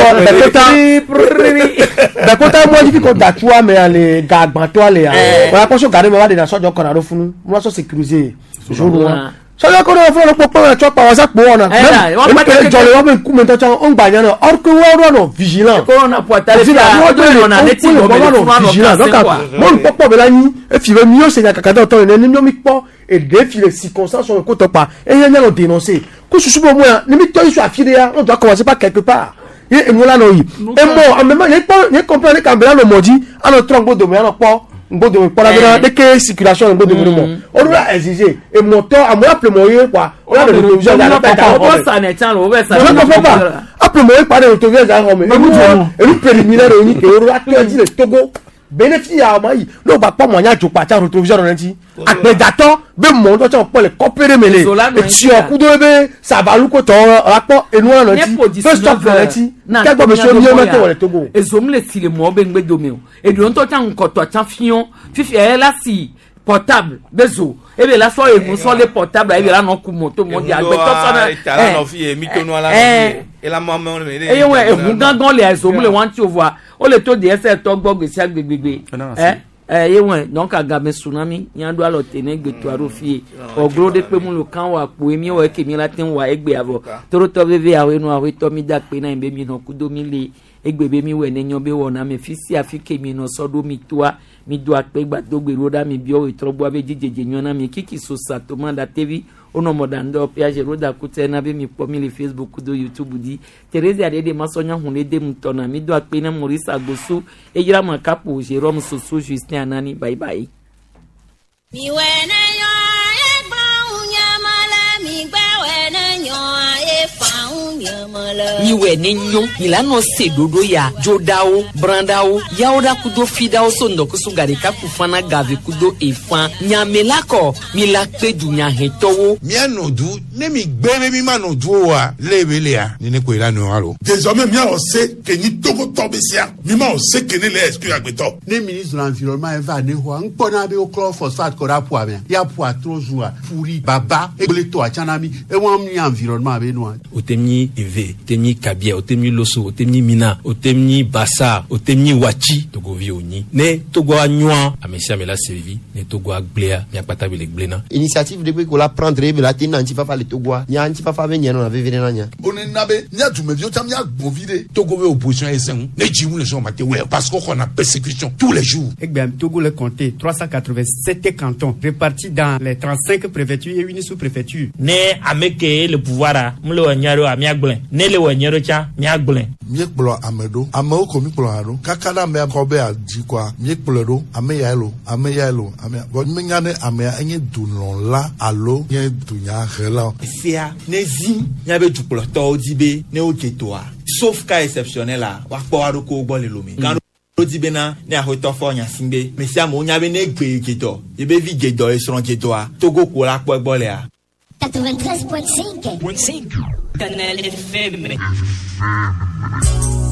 da kota mo ji ko da toile me ale ga gban toile ya wa ko so gare me wa de na sojo kan ro funu mo so sécuriser jour wa sojo ko ro funu popo e cho pa WhatsApp po ona me ke jole wa me ku me to cha on gba yan no or ko wa no vigilant ko na poitale ta na neti go me vigilant donc mo popo be la ni e fi be mi o se nya kakada to ni mi o mi po et défi les circonstances sur le côté pas et il y a dénoncé que ce soit moi limite toi sur affilé on doit commencer par quelque part et nous là non et moi en même temps il comprendre quand là le modi à notre tronc de mer pas ngodo pour la verdad de que circulation ngodo de moi on doit exiger et moteur à moi appeler moi quoi on a le télévision là on ça n'est pas le ça je ne comprends pas appeler moi par le télévision là et nous préliminaire réuni que on a dit le Togo bénéfice ya ma yi no ba pa mo nya jo pa cha rétroviseur nanti àgbéjàtọ̀ be mo to cha po le copier mele e ti o ku do be sabalu ko to apo enu ona nanti first stop nanti kegbo be so mi o mete wole Togo ezomle sile mo be ngbe domi o e do nto cha nkoto cha fion fifi e la si portable bezo ebe la so emu so le portable ebe la no ku moto mo di agbe to so na ta no fi mi to no ala e la mo mo le e yo e mu gangan le ezomle want to voir o le to de ese to gbogbe si agbegbe ye won donc agame tsunami nyando alo tene gbeto arofie ogro de pe mu lo kan wa po emi o ke mi latin wa egbe abo toro to bebe awe no awe to mi da pe na imbe mi no kudo mi le egbebe mi we ne nyobe wona me fisi afike mi no sodo mi toa mi do ape gba do gbero da mi bi o itrobo abe jejeje nyona mi kiki so sato manda tv ono modando pia je roda kute na be mi po mi le Facebook do YouTube di Teresa Adede masonya hunle de mutona mi do ape na Morisa Gosu ejira makapo je rom soso Justin Anani bye bye mi wena yo e pa unya mala mi gba wena yo e fa unya mala mi wene nyo milano se dodo ya jodao brandao yaoda kudo fidao sondo kusugare kapu fana gave kudo efan nyamelako mila pedu nya hetowo mi anodu ne mi gbere mi manodu wa lebele ya ni ne ko ira no aro désormais mi on sait que ni Togo tobesia mi ma on sait que ne les exclure agbeto ne ministre de l'environnement eva ne ho npona be o chlore phosphate ko rapo amia ya po atrozua furi baba e gole to achanami e won mi environnement be no otemni eve otemni kabia otemni loso otemni mina otemni basa otemni wachi Togo vioni ne Togo anywa amesia mela servi ne Togo agblea mi akpata be le glena initiative de ko la prendre be la tin anti fafa le Togo nya anti fafa be nya no ave vere na nya onenabe nya tumevio tam nya bonvide Togo be opposition esen ne jiwu le so mate ouais parce qu'on a persécution tous les jours Egbem Togo le compté 387 cantons répartis dans les 35 préfectures et une sous-préfecture ne ameke le pouvoir mle wanyaro amiagble ne le wanyaro cha miagble miekplo amedo ameo ko mikplo aro kakana me ko be aji kwa miekplo do ameyaelo ame bo mengane ame enye dunlon la alo ye dunya hela sia nezi nya be duplo to dibe ne o ketoa sauf cas exceptionnel là wa po aro ko gbo le lomi kan o dibe na ne a hoto fo nya simbe mesia mo nya be ne gbe keto e be vi gedo e sron ketoa Togo ko la po gbo le a 93.5 Canal FM